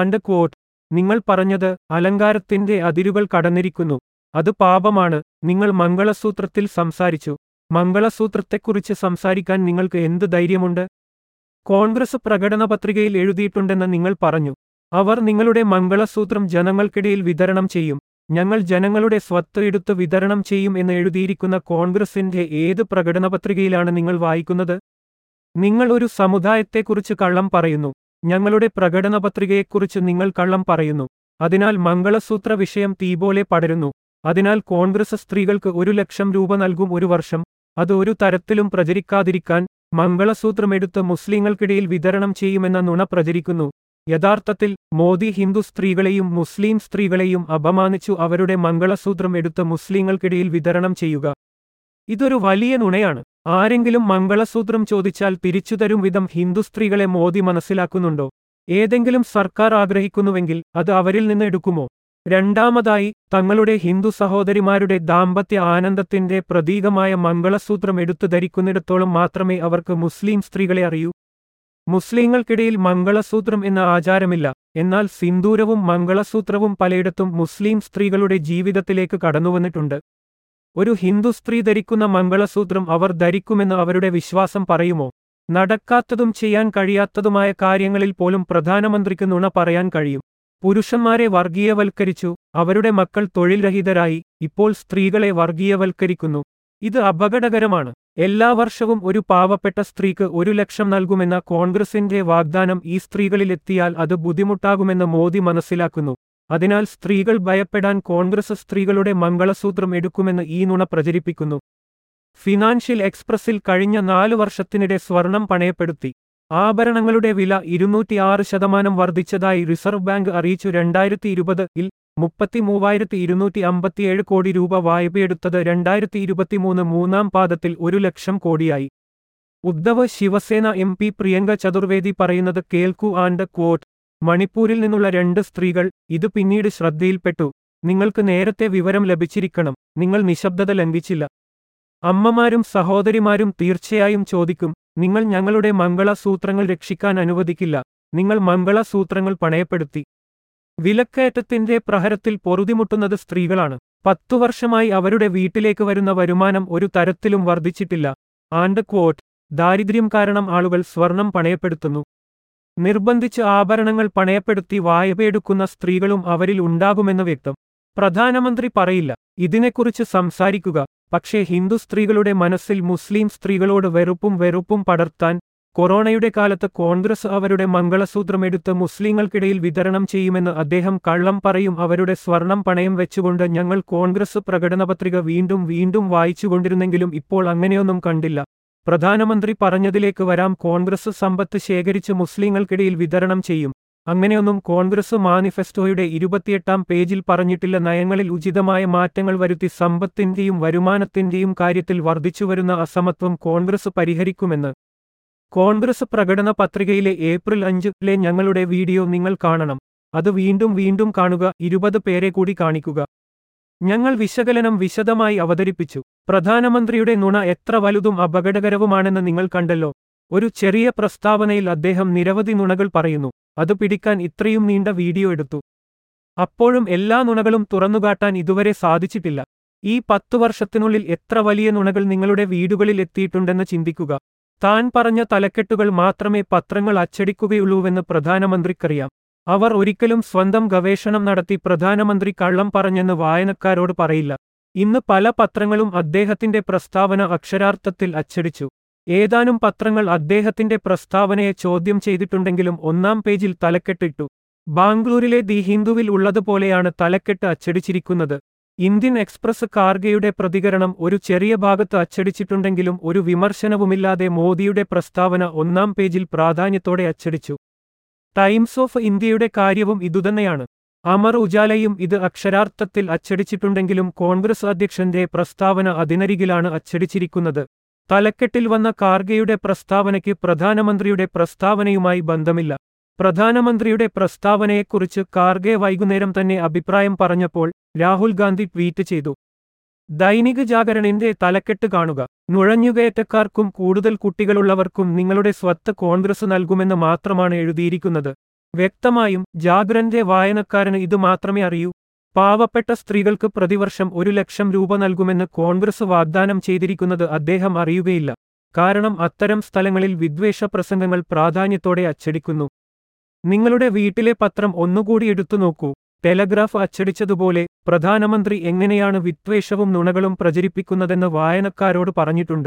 നിങ്ങൾ പറഞ്ഞത് അലങ്കാരത്തിന്റെ അതിരുകൾ കടന്നിരിക്കുന്നു. അത് പാപമാണ്. നിങ്ങൾ മംഗളസൂത്രത്തിൽ സംസാരിച്ചു. മംഗളസൂത്രത്തെക്കുറിച്ച് സംസാരിക്കാൻ നിങ്ങൾക്ക് എന്ത് ധൈര്യമുണ്ട്? കോൺഗ്രസ് പ്രകടനപത്രികയിൽ എഴുതിയിട്ടുണ്ടെന്ന് നിങ്ങൾ പറഞ്ഞു. അവർ നിങ്ങളുടെ മംഗളസൂത്രം ജനങ്ങൾക്കിടയിൽ വിതരണം ചെയ്യും. ഞങ്ങൾ ജനങ്ങളുടെ സ്വത്ത് എടുത്ത് വിതരണം ചെയ്യും എന്ന് എഴുതിയിരിക്കുന്ന കോൺഗ്രസിന്റെ ഏത് പ്രകടനപത്രികയിലാണ് നിങ്ങൾ വായിക്കുന്നത്? നിങ്ങൾ ഒരു സമുദായത്തെക്കുറിച്ച് കള്ളം പറയുന്നു. ഞങ്ങളുടെ പ്രകടനപത്രികയെക്കുറിച്ച് നിങ്ങൾ കള്ളം പറയുന്നു. അതിനാൽ മംഗളസൂത്ര വിഷയം തീപോലെ പടരുന്നു. അതിനാൽ കോൺഗ്രസ് സ്ത്രീകൾക്ക് 1,00,000 രൂപ നൽകും ഒരു വർഷം. അത് ഒരു തരത്തിലും പ്രചരിക്കാതിരിക്കാൻ മംഗളസൂത്രമെടുത്ത് മുസ്ലിങ്ങൾക്കിടയിൽ വിതരണം ചെയ്യുമെന്ന നുണ പ്രചരിക്കുന്നു. യഥാർത്ഥത്തിൽ മോദി ഹിന്ദു സ്ത്രീകളെയും മുസ്ലിം സ്ത്രീകളെയും അപമാനിച്ചു അവരുടെ മംഗളസൂത്രം എടുത്ത് മുസ്ലിങ്ങൾക്കിടയിൽ വിതരണം ചെയ്യുക. ഇതൊരു വലിയ നുണയാണ്. ആരെങ്കിലും മംഗളസൂത്രം ചോദിച്ചാൽ തിരിച്ചുതരും വിധം ഹിന്ദു സ്ത്രീകളെ മോദി മനസ്സിലാക്കുന്നുണ്ടോ? ഏതെങ്കിലും സർക്കാർ ആഗ്രഹിക്കുന്നുവെങ്കിൽ അത് അവരിൽ നിന്ന് എടുക്കുമോ? രണ്ടാമതായി, തങ്ങളുടെ ഹിന്ദു സഹോദരിമാരുടെ ദാമ്പത്യ ആനന്ദത്തിന്റെ പ്രതീകമായ മംഗളസൂത്രം എടുത്തു ധരിക്കുന്നിടത്തോളം മാത്രമേ അവർക്ക് മുസ്ലിം സ്ത്രീകളെ അറിയൂ. മുസ്ലിങ്ങൾക്കിടയിൽ മംഗളസൂത്രം എന്ന ആചാരമില്ല. എന്നാൽ സിന്ദൂരവും മംഗളസൂത്രവും പലയിടത്തും മുസ്ലിം സ്ത്രീകളുടെ ജീവിതത്തിലേക്ക് കടന്നുവന്നിട്ടുണ്ട്. ഒരു ഹിന്ദു സ്ത്രീ ധരിക്കുന്ന മംഗളസൂത്രം അവർ ധരിക്കുമെന്ന് അവരുടെ വിശ്വാസം പറയുമോ? നടക്കാത്തതും ചെയ്യാൻ കഴിയാത്തതുമായ കാര്യങ്ങളിൽ പോലും പ്രധാനമന്ത്രിക്ക് നുണ പറയാൻ കഴിയും. പുരുഷന്മാരെ വർഗീയവൽക്കരിച്ചു. അവരുടെ മക്കൾ തൊഴിൽ രഹിതരായി. ഇപ്പോൾ സ്ത്രീകളെ വർഗീയവൽക്കരിക്കുന്നു. ഇത് അപകടകരമാണ്. എല്ലാ വർഷവും ഒരു പാവപ്പെട്ട സ്ത്രീക്ക് 1,00,000 നൽകുമെന്ന കോൺഗ്രസിന്റെ വാഗ്ദാനം ഈ സ്ത്രീകളിലെത്തിയാൽ അത് ബുദ്ധിമുട്ടാകുമെന്ന് മോദി മനസ്സിലാക്കുന്നു. അതിനാൽ സ്ത്രീകൾ ഭയപ്പെടാൻ കോൺഗ്രസ് സ്ത്രീകളുടെ മംഗളസൂത്രം എടുക്കുമെന്ന് ഈ നുണ പ്രചരിപ്പിക്കുന്നു. ഫിനാൻഷ്യൽ എക്സ്പ്രസിൽ കഴിഞ്ഞ 4 വർഷത്തിനിടെ സ്വർണം പണയപ്പെടുത്തി. ആഭരണങ്ങളുടെ വില 206% വർദ്ധിച്ചതായി റിസർവ് ബാങ്ക് അറിയിച്ചു. 2020-ൽ 33,257 കോടി രൂപ വായ്പയെടുത്തത് 2023 മൂന്നാം പാദത്തിൽ 1,00,000 കോടിയായി. ഉദ്ധവ് ശിവസേന MP പ്രിയങ്ക ചതുർവേദി പറയുന്നത് കേൾക്കൂ. മണിപ്പൂരിൽ നിന്നുള്ള 2 സ്ത്രീകൾ. ഇത് പിന്നീട് ശ്രദ്ധയിൽപ്പെട്ടു. നിങ്ങൾക്ക് നേരത്തെ വിവരം ലഭിച്ചിരിക്കണം. നിങ്ങൾ നിശബ്ദത ലംഘിച്ചില്ല. അമ്മമാരും സഹോദരിമാരും തീർച്ചയായും ചോദിക്കും, നിങ്ങൾ ഞങ്ങളുടെ മംഗളസൂത്രങ്ങൾ രക്ഷിക്കാൻ അനുവദിക്കില്ല. നിങ്ങൾ മംഗളസൂത്രങ്ങൾ പണയപ്പെടുത്തി. വിലക്കയറ്റത്തിന്റെ പ്രഹരത്തിൽ പൊറുതിമുട്ടുന്നത് സ്ത്രീകളാണ്. 10 വർഷമായി അവരുടെ വീട്ടിലേക്ക് വരുന്ന വരുമാനം ഒരു തരത്തിലും വർദ്ധിച്ചിട്ടില്ല. ദാരിദ്ര്യം കാരണം ആളുകൾ സ്വർണം പണയപ്പെടുത്തുന്നു. നിർബന്ധിച്ച് ആഭരണങ്ങൾ പണയപ്പെടുത്തി വായ്പയെടുക്കുന്ന സ്ത്രീകളും അവരിൽ ഉണ്ടാകുമെന്ന് വ്യക്തം. പ്രധാനമന്ത്രി പറയില്ല. ഇതിനെക്കുറിച്ച് സംസാരിക്കുക. പക്ഷേ ഹിന്ദു സ്ത്രീകളുടെ മനസ്സിൽ മുസ്ലിം സ്ത്രീകളോട് വെറുപ്പും പടർത്താൻ കൊറോണയുടെ കാലത്ത് കോൺഗ്രസ് അവരുടെ മംഗളസൂത്രമെടുത്ത് മുസ്ലിങ്ങൾക്കിടയിൽ വിതരണം ചെയ്യുമെന്ന് അദ്ദേഹം കള്ളം പറയും. അവരുടെ സ്വർണം പണയം വെച്ചുകൊണ്ട് ഞങ്ങൾ കോൺഗ്രസ് പ്രകടനപത്രിക വീണ്ടും വായിച്ചുകൊണ്ടിരുന്നെങ്കിലും ഇപ്പോൾ അങ്ങനെയൊന്നും കണ്ടില്ല. പ്രധാനമന്ത്രി പറഞ്ഞതിലേക്ക് വരാം. കോൺഗ്രസ് സമ്പത്ത് ശേഖരിച്ച് മുസ്ലിങ്ങൾക്കിടയിൽ വിതരണം ചെയ്യും. അങ്ങനെയൊന്നും കോൺഗ്രസ് മാനിഫെസ്റ്റോയുടെ 28-ാം പേജിൽ പറഞ്ഞിട്ടില്ല. നയങ്ങളിൽ ഉചിതമായ മാറ്റങ്ങൾ വരുത്തി സമ്പത്തിന്റെയും വരുമാനത്തിന്റെയും കാര്യത്തിൽ വർദ്ധിച്ചുവരുന്ന അസമത്വം കോൺഗ്രസ് പരിഹരിക്കുമെന്ന്. കോൺഗ്രസ് പ്രകടന പത്രികയിലെ ഏപ്രിൽ 5-ലെ ഞങ്ങളുടെ വീഡിയോ നിങ്ങൾ കാണണം. അത് വീണ്ടും കാണുക. 20 പേരെ കൂടി കാണിക്കുക. ഞങ്ങൾ വിശകലനം വിശദമായി അവതരിപ്പിച്ചു. പ്രധാനമന്ത്രിയുടെ നുണ എത്ര വലുതും അപകടകരവുമാണെന്ന് നിങ്ങൾ കണ്ടല്ലോ. ഒരു ചെറിയ പ്രസ്താവനയിൽ അദ്ദേഹം നിരവധി നുണകൾ പറയുന്നു. അത് പിടിക്കാൻ ഇത്രയും നീണ്ട വീഡിയോ എടുത്തു. അപ്പോഴും എല്ലാ നുണകളും തുറന്നുകാട്ടാൻ ഇതുവരെ സാധിച്ചിട്ടില്ല. ഈ 10 വർഷത്തിനുള്ളിൽ എത്ര വലിയ നുണകൾ നിങ്ങളുടെ വീടുകളിൽ എത്തിയിട്ടുണ്ടെന്ന് ചിന്തിക്കുക. താൻ പറഞ്ഞ തലക്കെട്ടുകൾ മാത്രമേ പത്രങ്ങൾ അച്ചടിക്കുകയുള്ളൂവെന്ന് പ്രധാനമന്ത്രിക്കറിയാം. അവർ ഒരിക്കലും സ്വന്തം ഗവേഷണം നടത്തി പ്രധാനമന്ത്രി കള്ളം പറഞ്ഞെന്ന് വായനക്കാരോട് പറയില്ല. ഇന്ന് പല പത്രങ്ങളും അദ്ദേഹത്തിന്റെ പ്രസ്താവന അക്ഷരാർത്ഥത്തിൽ അച്ചടിച്ചു. ഏതാനും പത്രങ്ങൾ അദ്ദേഹത്തിന്റെ പ്രസ്താവനയെ ചോദ്യം ചെയ്തിട്ടുണ്ടെങ്കിലും ഒന്നാം പേജിൽ തലക്കെട്ടിട്ടു. ബാംഗ്ലൂരിലെ ദി ഹിന്ദുവിൽ ഉള്ളതുപോലെയാണ് തലക്കെട്ട് അച്ചടിച്ചിരിക്കുന്നത്. ഇന്ത്യൻ എക്സ്പ്രസ് കാർഗെയുടെ പ്രതികരണം ഒരു ചെറിയ ഭാഗത്ത് അച്ചടിച്ചിട്ടുണ്ടെങ്കിലും ഒരു വിമർശനവുമില്ലാതെ മോദിയുടെ പ്രസ്താവന ഒന്നാം പേജിൽ പ്രാധാന്യത്തോടെ അച്ചടിച്ചു. ടൈംസ് ഓഫ് ഇന്ത്യയുടെ കാര്യവും ഇതുതന്നെയാണ്. അമർ ഉജാലയും ഇത് അക്ഷരാർത്ഥത്തിൽ അച്ചടിച്ചിട്ടുണ്ടെങ്കിലും കോൺഗ്രസ് അധ്യക്ഷന്റെ പ്രസ്താവന അതിനരികിലാണ് അച്ചടിച്ചിരിക്കുന്നത്. തലക്കെട്ടിൽ വന്ന കാർഗെയുടെ പ്രസ്താവനയ്ക്ക് പ്രധാനമന്ത്രിയുടെ പ്രസ്താവനയുമായി ബന്ധമില്ല. പ്രധാനമന്ത്രിയുടെ പ്രസ്താവനയെക്കുറിച്ച് കാർഗെ വൈകുന്നേരം തന്നെ അഭിപ്രായം പറഞ്ഞപ്പോൾ രാഹുൽ ഗാന്ധി ട്വീറ്റ് ചെയ്തു. ദൈനിക ജാഗരണിന്റെ തലക്കെട്ട് കാണുക. നുഴഞ്ഞുകയറ്റക്കാർക്കും കൂടുതൽ കുട്ടികളുള്ളവർക്കും നിങ്ങളുടെ സ്വത്ത് കോൺഗ്രസ് നൽകുമെന്ന് മാത്രമാണ് എഴുതിയിരിക്കുന്നത്. വ്യക്തമായും ജാഗരന്റെ വായനക്കാരന് ഇത് മാത്രമേ അറിയൂ. പാവപ്പെട്ട സ്ത്രീകൾക്ക് പ്രതിവർഷം 1,00,000 രൂപ നൽകുമെന്ന് കോൺഗ്രസ് വാഗ്ദാനം ചെയ്തിരിക്കുന്നത് അദ്ദേഹം അറിയുകയില്ല. കാരണം അത്തരം സ്ഥലങ്ങളിൽ വിദ്വേഷ പ്രസംഗങ്ങൾ പ്രാധാന്യത്തോടെ അച്ചടിക്കുന്നു. നിങ്ങളുടെ വീട്ടിലെ പത്രം ഒന്നുകൂടി എടുത്തു നോക്കൂ. ടെലഗ്രാഫ് അച്ചടിച്ചതുപോലെ പ്രധാനമന്ത്രി എങ്ങനെയാണ് വിദ്വേഷവും നുണകളും പ്രചരിപ്പിക്കുന്നതെന്ന് വായനക്കാരോട് പറഞ്ഞിട്ടുണ്ട്.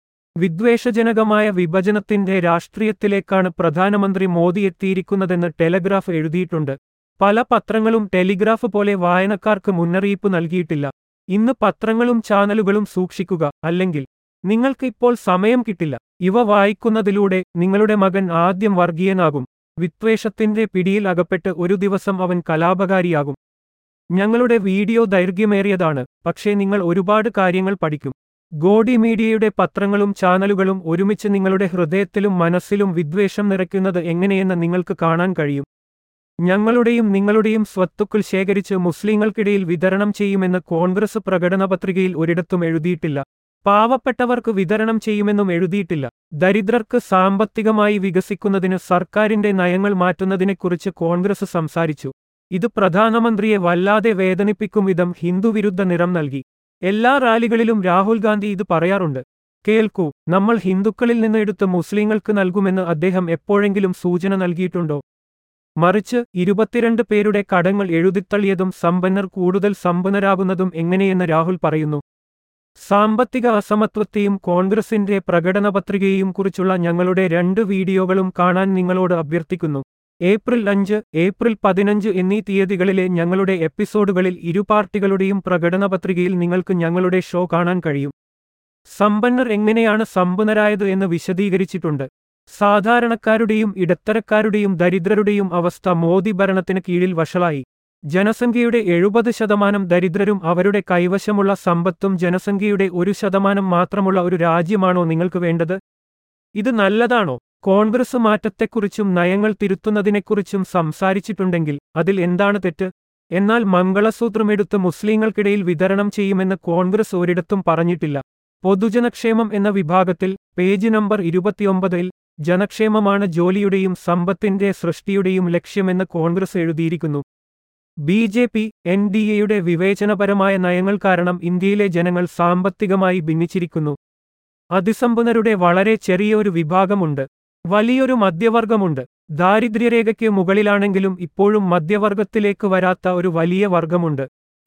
വിദ്വേഷജനകമായ വിഭജനത്തിന്റെ രാഷ്ട്രീയത്തിലേക്കാണ് പ്രധാനമന്ത്രി മോദി എത്തിയിരിക്കുന്നതെന്ന് ടെലഗ്രാഫ് എഴുതിയിട്ടുണ്ട്. പല പത്രങ്ങളും ടെലിഗ്രാഫ് പോലെ വായനക്കാർക്ക് മുന്നറിയിപ്പ് നൽകിയിട്ടില്ല. ഇന്ന് പത്രങ്ങളും ചാനലുകളും സൂക്ഷിക്കുക, അല്ലെങ്കിൽ നിങ്ങൾക്ക് ഇപ്പോൾ സമയം കിട്ടില്ല. ഇവ വായിക്കുന്നതിലൂടെ നിങ്ങളുടെ മകൻ ആദ്യം വർഗീയനാകും. വിദ്വേഷത്തിന്റെ പിടിയിൽ അകപ്പെട്ട് ഒരു ദിവസം അവൻ കലാപകാരിയാകും. ഞങ്ങളുടെ വീഡിയോ ദൈർഘ്യമേറിയതാണ്, പക്ഷേ നിങ്ങൾ ഒരുപാട് കാര്യങ്ങൾ പഠിക്കും. ഗോഡി മീഡിയയുടെ പത്രങ്ങളും ചാനലുകളും ഒരുമിച്ച് നിങ്ങളുടെ ഹൃദയത്തിലും മനസ്സിലും വിദ്വേഷം നിറയ്ക്കുന്നത് എങ്ങനെയെന്ന് നിങ്ങൾക്ക് കാണാൻ കഴിയും. ഞങ്ങളുടെയും നിങ്ങളുടെയും സ്വത്തുക്കൾ ശേഖരിച്ച് മുസ്ലിങ്ങൾക്കിടയിൽ വിതരണം ചെയ്യുമെന്ന് കോൺഗ്രസ് പ്രകടനപത്രികയിൽ ഒരിടത്തും എഴുതിയിട്ടില്ല. പാവപ്പെട്ടവർക്ക് വിതരണം ചെയ്യുമെന്നും എഴുതിയിട്ടില്ല. ദരിദ്രർക്ക് സാമ്പത്തികമായി വികസിക്കുന്നതിന് സർക്കാരിന്റെ നയങ്ങൾ മാറ്റുന്നതിനെക്കുറിച്ച് കോൺഗ്രസ് സംസാരിച്ചു. ഇത് പ്രധാനമന്ത്രിയെ വല്ലാതെ വേദനിപ്പിക്കും വിധം ഹിന്ദുവിരുദ്ധ നിറം നൽകി. എല്ലാ റാലികളിലും രാഹുൽ ഗാന്ധി ഇത് പറയാറുണ്ട്. കേൾക്കൂ, നമ്മൾ ഹിന്ദുക്കളിൽ നിന്ന് എടുത്ത് മുസ്ലിങ്ങൾക്ക് നൽകുമെന്ന് അദ്ദേഹം എപ്പോഴെങ്കിലും സൂചന നൽകിയിട്ടുണ്ടോ? മറിച്ച് 22 പേരുടെ കടങ്ങൾ എഴുതിത്തള്ളിയതും സമ്പന്നർ കൂടുതൽ സമ്പന്നരാകുന്നതും എങ്ങനെയെന്ന് രാഹുൽ പറയുന്നു. സാമ്പത്തിക അസമത്വത്തെയും കോൺഗ്രസിന്റെ പ്രകടനപത്രികയെയും കുറിച്ചുള്ള ഞങ്ങളുടെ 2 വീഡിയോകളും കാണാൻ നിങ്ങളോട് അഭ്യർത്ഥിക്കുന്നു. ഏപ്രിൽ 5, ഏപ്രിൽ 15 എന്നീ തീയതികളിലെ ഞങ്ങളുടെ എപ്പിസോഡുകളിൽ ഇരു പാർട്ടികളുടെയും പ്രകടനപത്രികയിൽ നിങ്ങൾക്ക് ഞങ്ങളുടെ ഷോ കാണാൻ കഴിയും. സമ്പന്നർ എങ്ങനെയാണ് സമ്പന്നരായത് എന്ന് വിശദീകരിച്ചിട്ടുണ്ട്. സാധാരണക്കാരുടെയും ഇടത്തരക്കാരുടെയും ദരിദ്രരുടെയും അവസ്ഥ മോദി ഭരണത്തിന് കീഴിൽ വഷളായി. ജനസംഖ്യയുടെ 70% ദരിദ്രരും അവരുടെ കൈവശമുള്ള സമ്പത്തും ജനസംഖ്യയുടെ 1% മാത്രമുള്ള ഒരു രാജ്യമാണോ നിങ്ങൾക്ക് വേണ്ടത്? ഇത് നല്ലതാണോ? കോൺഗ്രസ് മാറ്റത്തെക്കുറിച്ചും നയങ്ങൾ തിരുത്തുന്നതിനെക്കുറിച്ചും സംസാരിച്ചിട്ടുണ്ടെങ്കിൽ അതിൽ എന്താണ് തെറ്റ്? എന്നാൽ മംഗളസൂത്രമെടുത്ത് മുസ്ലിങ്ങൾക്കിടയിൽ വിതരണം ചെയ്യുമെന്ന് കോൺഗ്രസ് ഒരിടത്തും പറഞ്ഞിട്ടില്ല. പൊതുജനക്ഷേമം എന്ന വിഭാഗത്തിൽ പേജ് നമ്പർ 29-ൽ ജനക്ഷേമമാണ് ജോലിയുടെയും സമ്പത്തിന്റെ സൃഷ്ടിയുടെയും ലക്ഷ്യമെന്ന് കോൺഗ്രസ് എഴുതിയിരിക്കുന്നു. ബി.ജെ.പി. എൻ.ഡി.എയുടെ വിവേചനപരമായ നയങ്ങൾ കാരണം ഇന്ത്യയിലെ ജനങ്ങൾ സാമ്പത്തികമായി ഭിന്നിച്ചിരിക്കുന്നു. അതിസമ്പന്നരുടെ വളരെ ചെറിയൊരു വിഭാഗമുണ്ട്. വലിയൊരു മധ്യവർഗമുണ്ട്. ദാരിദ്ര്യരേഖയ്ക്ക് മുകളിലാണെങ്കിലും ഇപ്പോഴും മധ്യവർഗത്തിലേക്ക് വരാത്ത ഒരു വലിയ വർഗമുണ്ട്.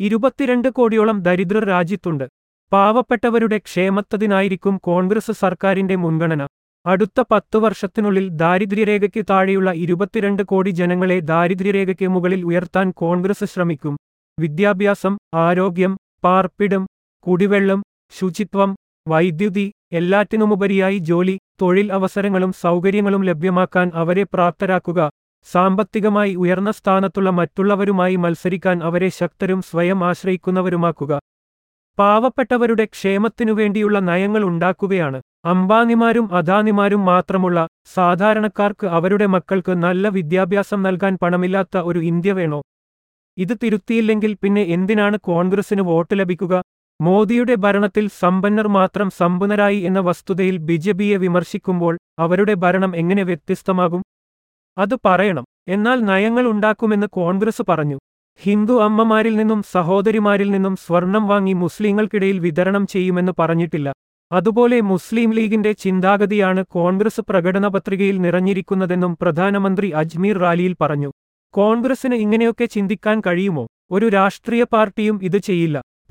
22 കോടിയോളം ദരിദ്രർ രാജ്യത്തുണ്ട്. പാവപ്പെട്ടവരുടെ ക്ഷേമത്തിനായിരിക്കും കോൺഗ്രസ് സർക്കാരിന്റെ മുൻഗണന. അടുത്ത 10 വർഷത്തിനുള്ളിൽ ദാരിദ്ര്യരേഖയ്ക്ക് താഴെയുള്ള 22 കോടി ജനങ്ങളെ ദാരിദ്ര്യരേഖയ്ക്ക് മുകളിൽ ഉയർത്താൻ കോൺഗ്രസ് ശ്രമിക്കും. വിദ്യാഭ്യാസം, ആരോഗ്യം, പാർപ്പിടം, കുടിവെള്ളം, ശുചിത്വം, വൈദ്യുതി, എല്ലാറ്റിനുമുപരിയായി ജോലി, തൊഴിൽ അവസരങ്ങളും സൗകര്യങ്ങളും ലഭ്യമാക്കാൻ അവരെ പ്രാപ്തരാക്കുക. സാമ്പത്തികമായി ഉയർന്ന സ്ഥാനത്തുള്ള മറ്റുള്ളവരുമായി മത്സരിക്കാൻ അവരെ ശക്തരും സ്വയം ആശ്രയിക്കുന്നവരുമാക്കുക. പാവപ്പെട്ടവരുടെ ക്ഷേമത്തിനുവേണ്ടിയുള്ള നയങ്ങൾ ഉണ്ടാക്കുകയാണ്. അംബാനിമാരും അദാനിമാരും മാത്രമുള്ള സാധാരണക്കാർക്ക് അവരുടെ മക്കൾക്ക് നല്ല വിദ്യാഭ്യാസം നൽകാൻ പണമില്ലാത്ത ഒരു ഇന്ത്യ വേണോ? ഇത് തിരുത്തിയില്ലെങ്കിൽ പിന്നെ എന്തിനാണ് കോൺഗ്രസിന് വോട്ട് ലഭിക്കുക? മോദിയുടെ ഭരണത്തിൽ സമ്പന്നർ മാത്രം സമ്പന്നരായി എന്ന വസ്തുതയിൽ ബി.ജെ.പിയെ വിമർശിക്കുമ്പോൾ അവരുടെ ഭരണം എങ്ങനെ വ്യത്യസ്തമാകും? അത് പറയണം. എന്നാൽ നയങ്ങൾ ഉണ്ടാക്കുമെന്ന് കോൺഗ്രസ് പറഞ്ഞു. ഹിന്ദു അമ്മമാരിൽ നിന്നും സഹോദരിമാരിൽ നിന്നും സ്വർണം വാങ്ങി മുസ്ലിങ്ങൾക്കിടയിൽ വിതരണം ചെയ്യുമെന്ന് പറഞ്ഞിട്ടില്ല. അതുപോലെ മുസ്ലിം ലീഗിന്റെ ചിന്താഗതിയാണ് കോൺഗ്രസ് പ്രകടനപത്രികയിൽ നിറഞ്ഞിരിക്കുന്നതെന്നും പ്രധാനമന്ത്രി അജ്മീർ റാലിയിൽ പറഞ്ഞു. കോൺഗ്രസിന് ഇങ്ങനെയൊക്കെ ചിന്തിക്കാൻ കഴിയുമോ? ഒരു രാഷ്ട്രീയ പാർട്ടിയും ഇത് ചെയ്യില്ല.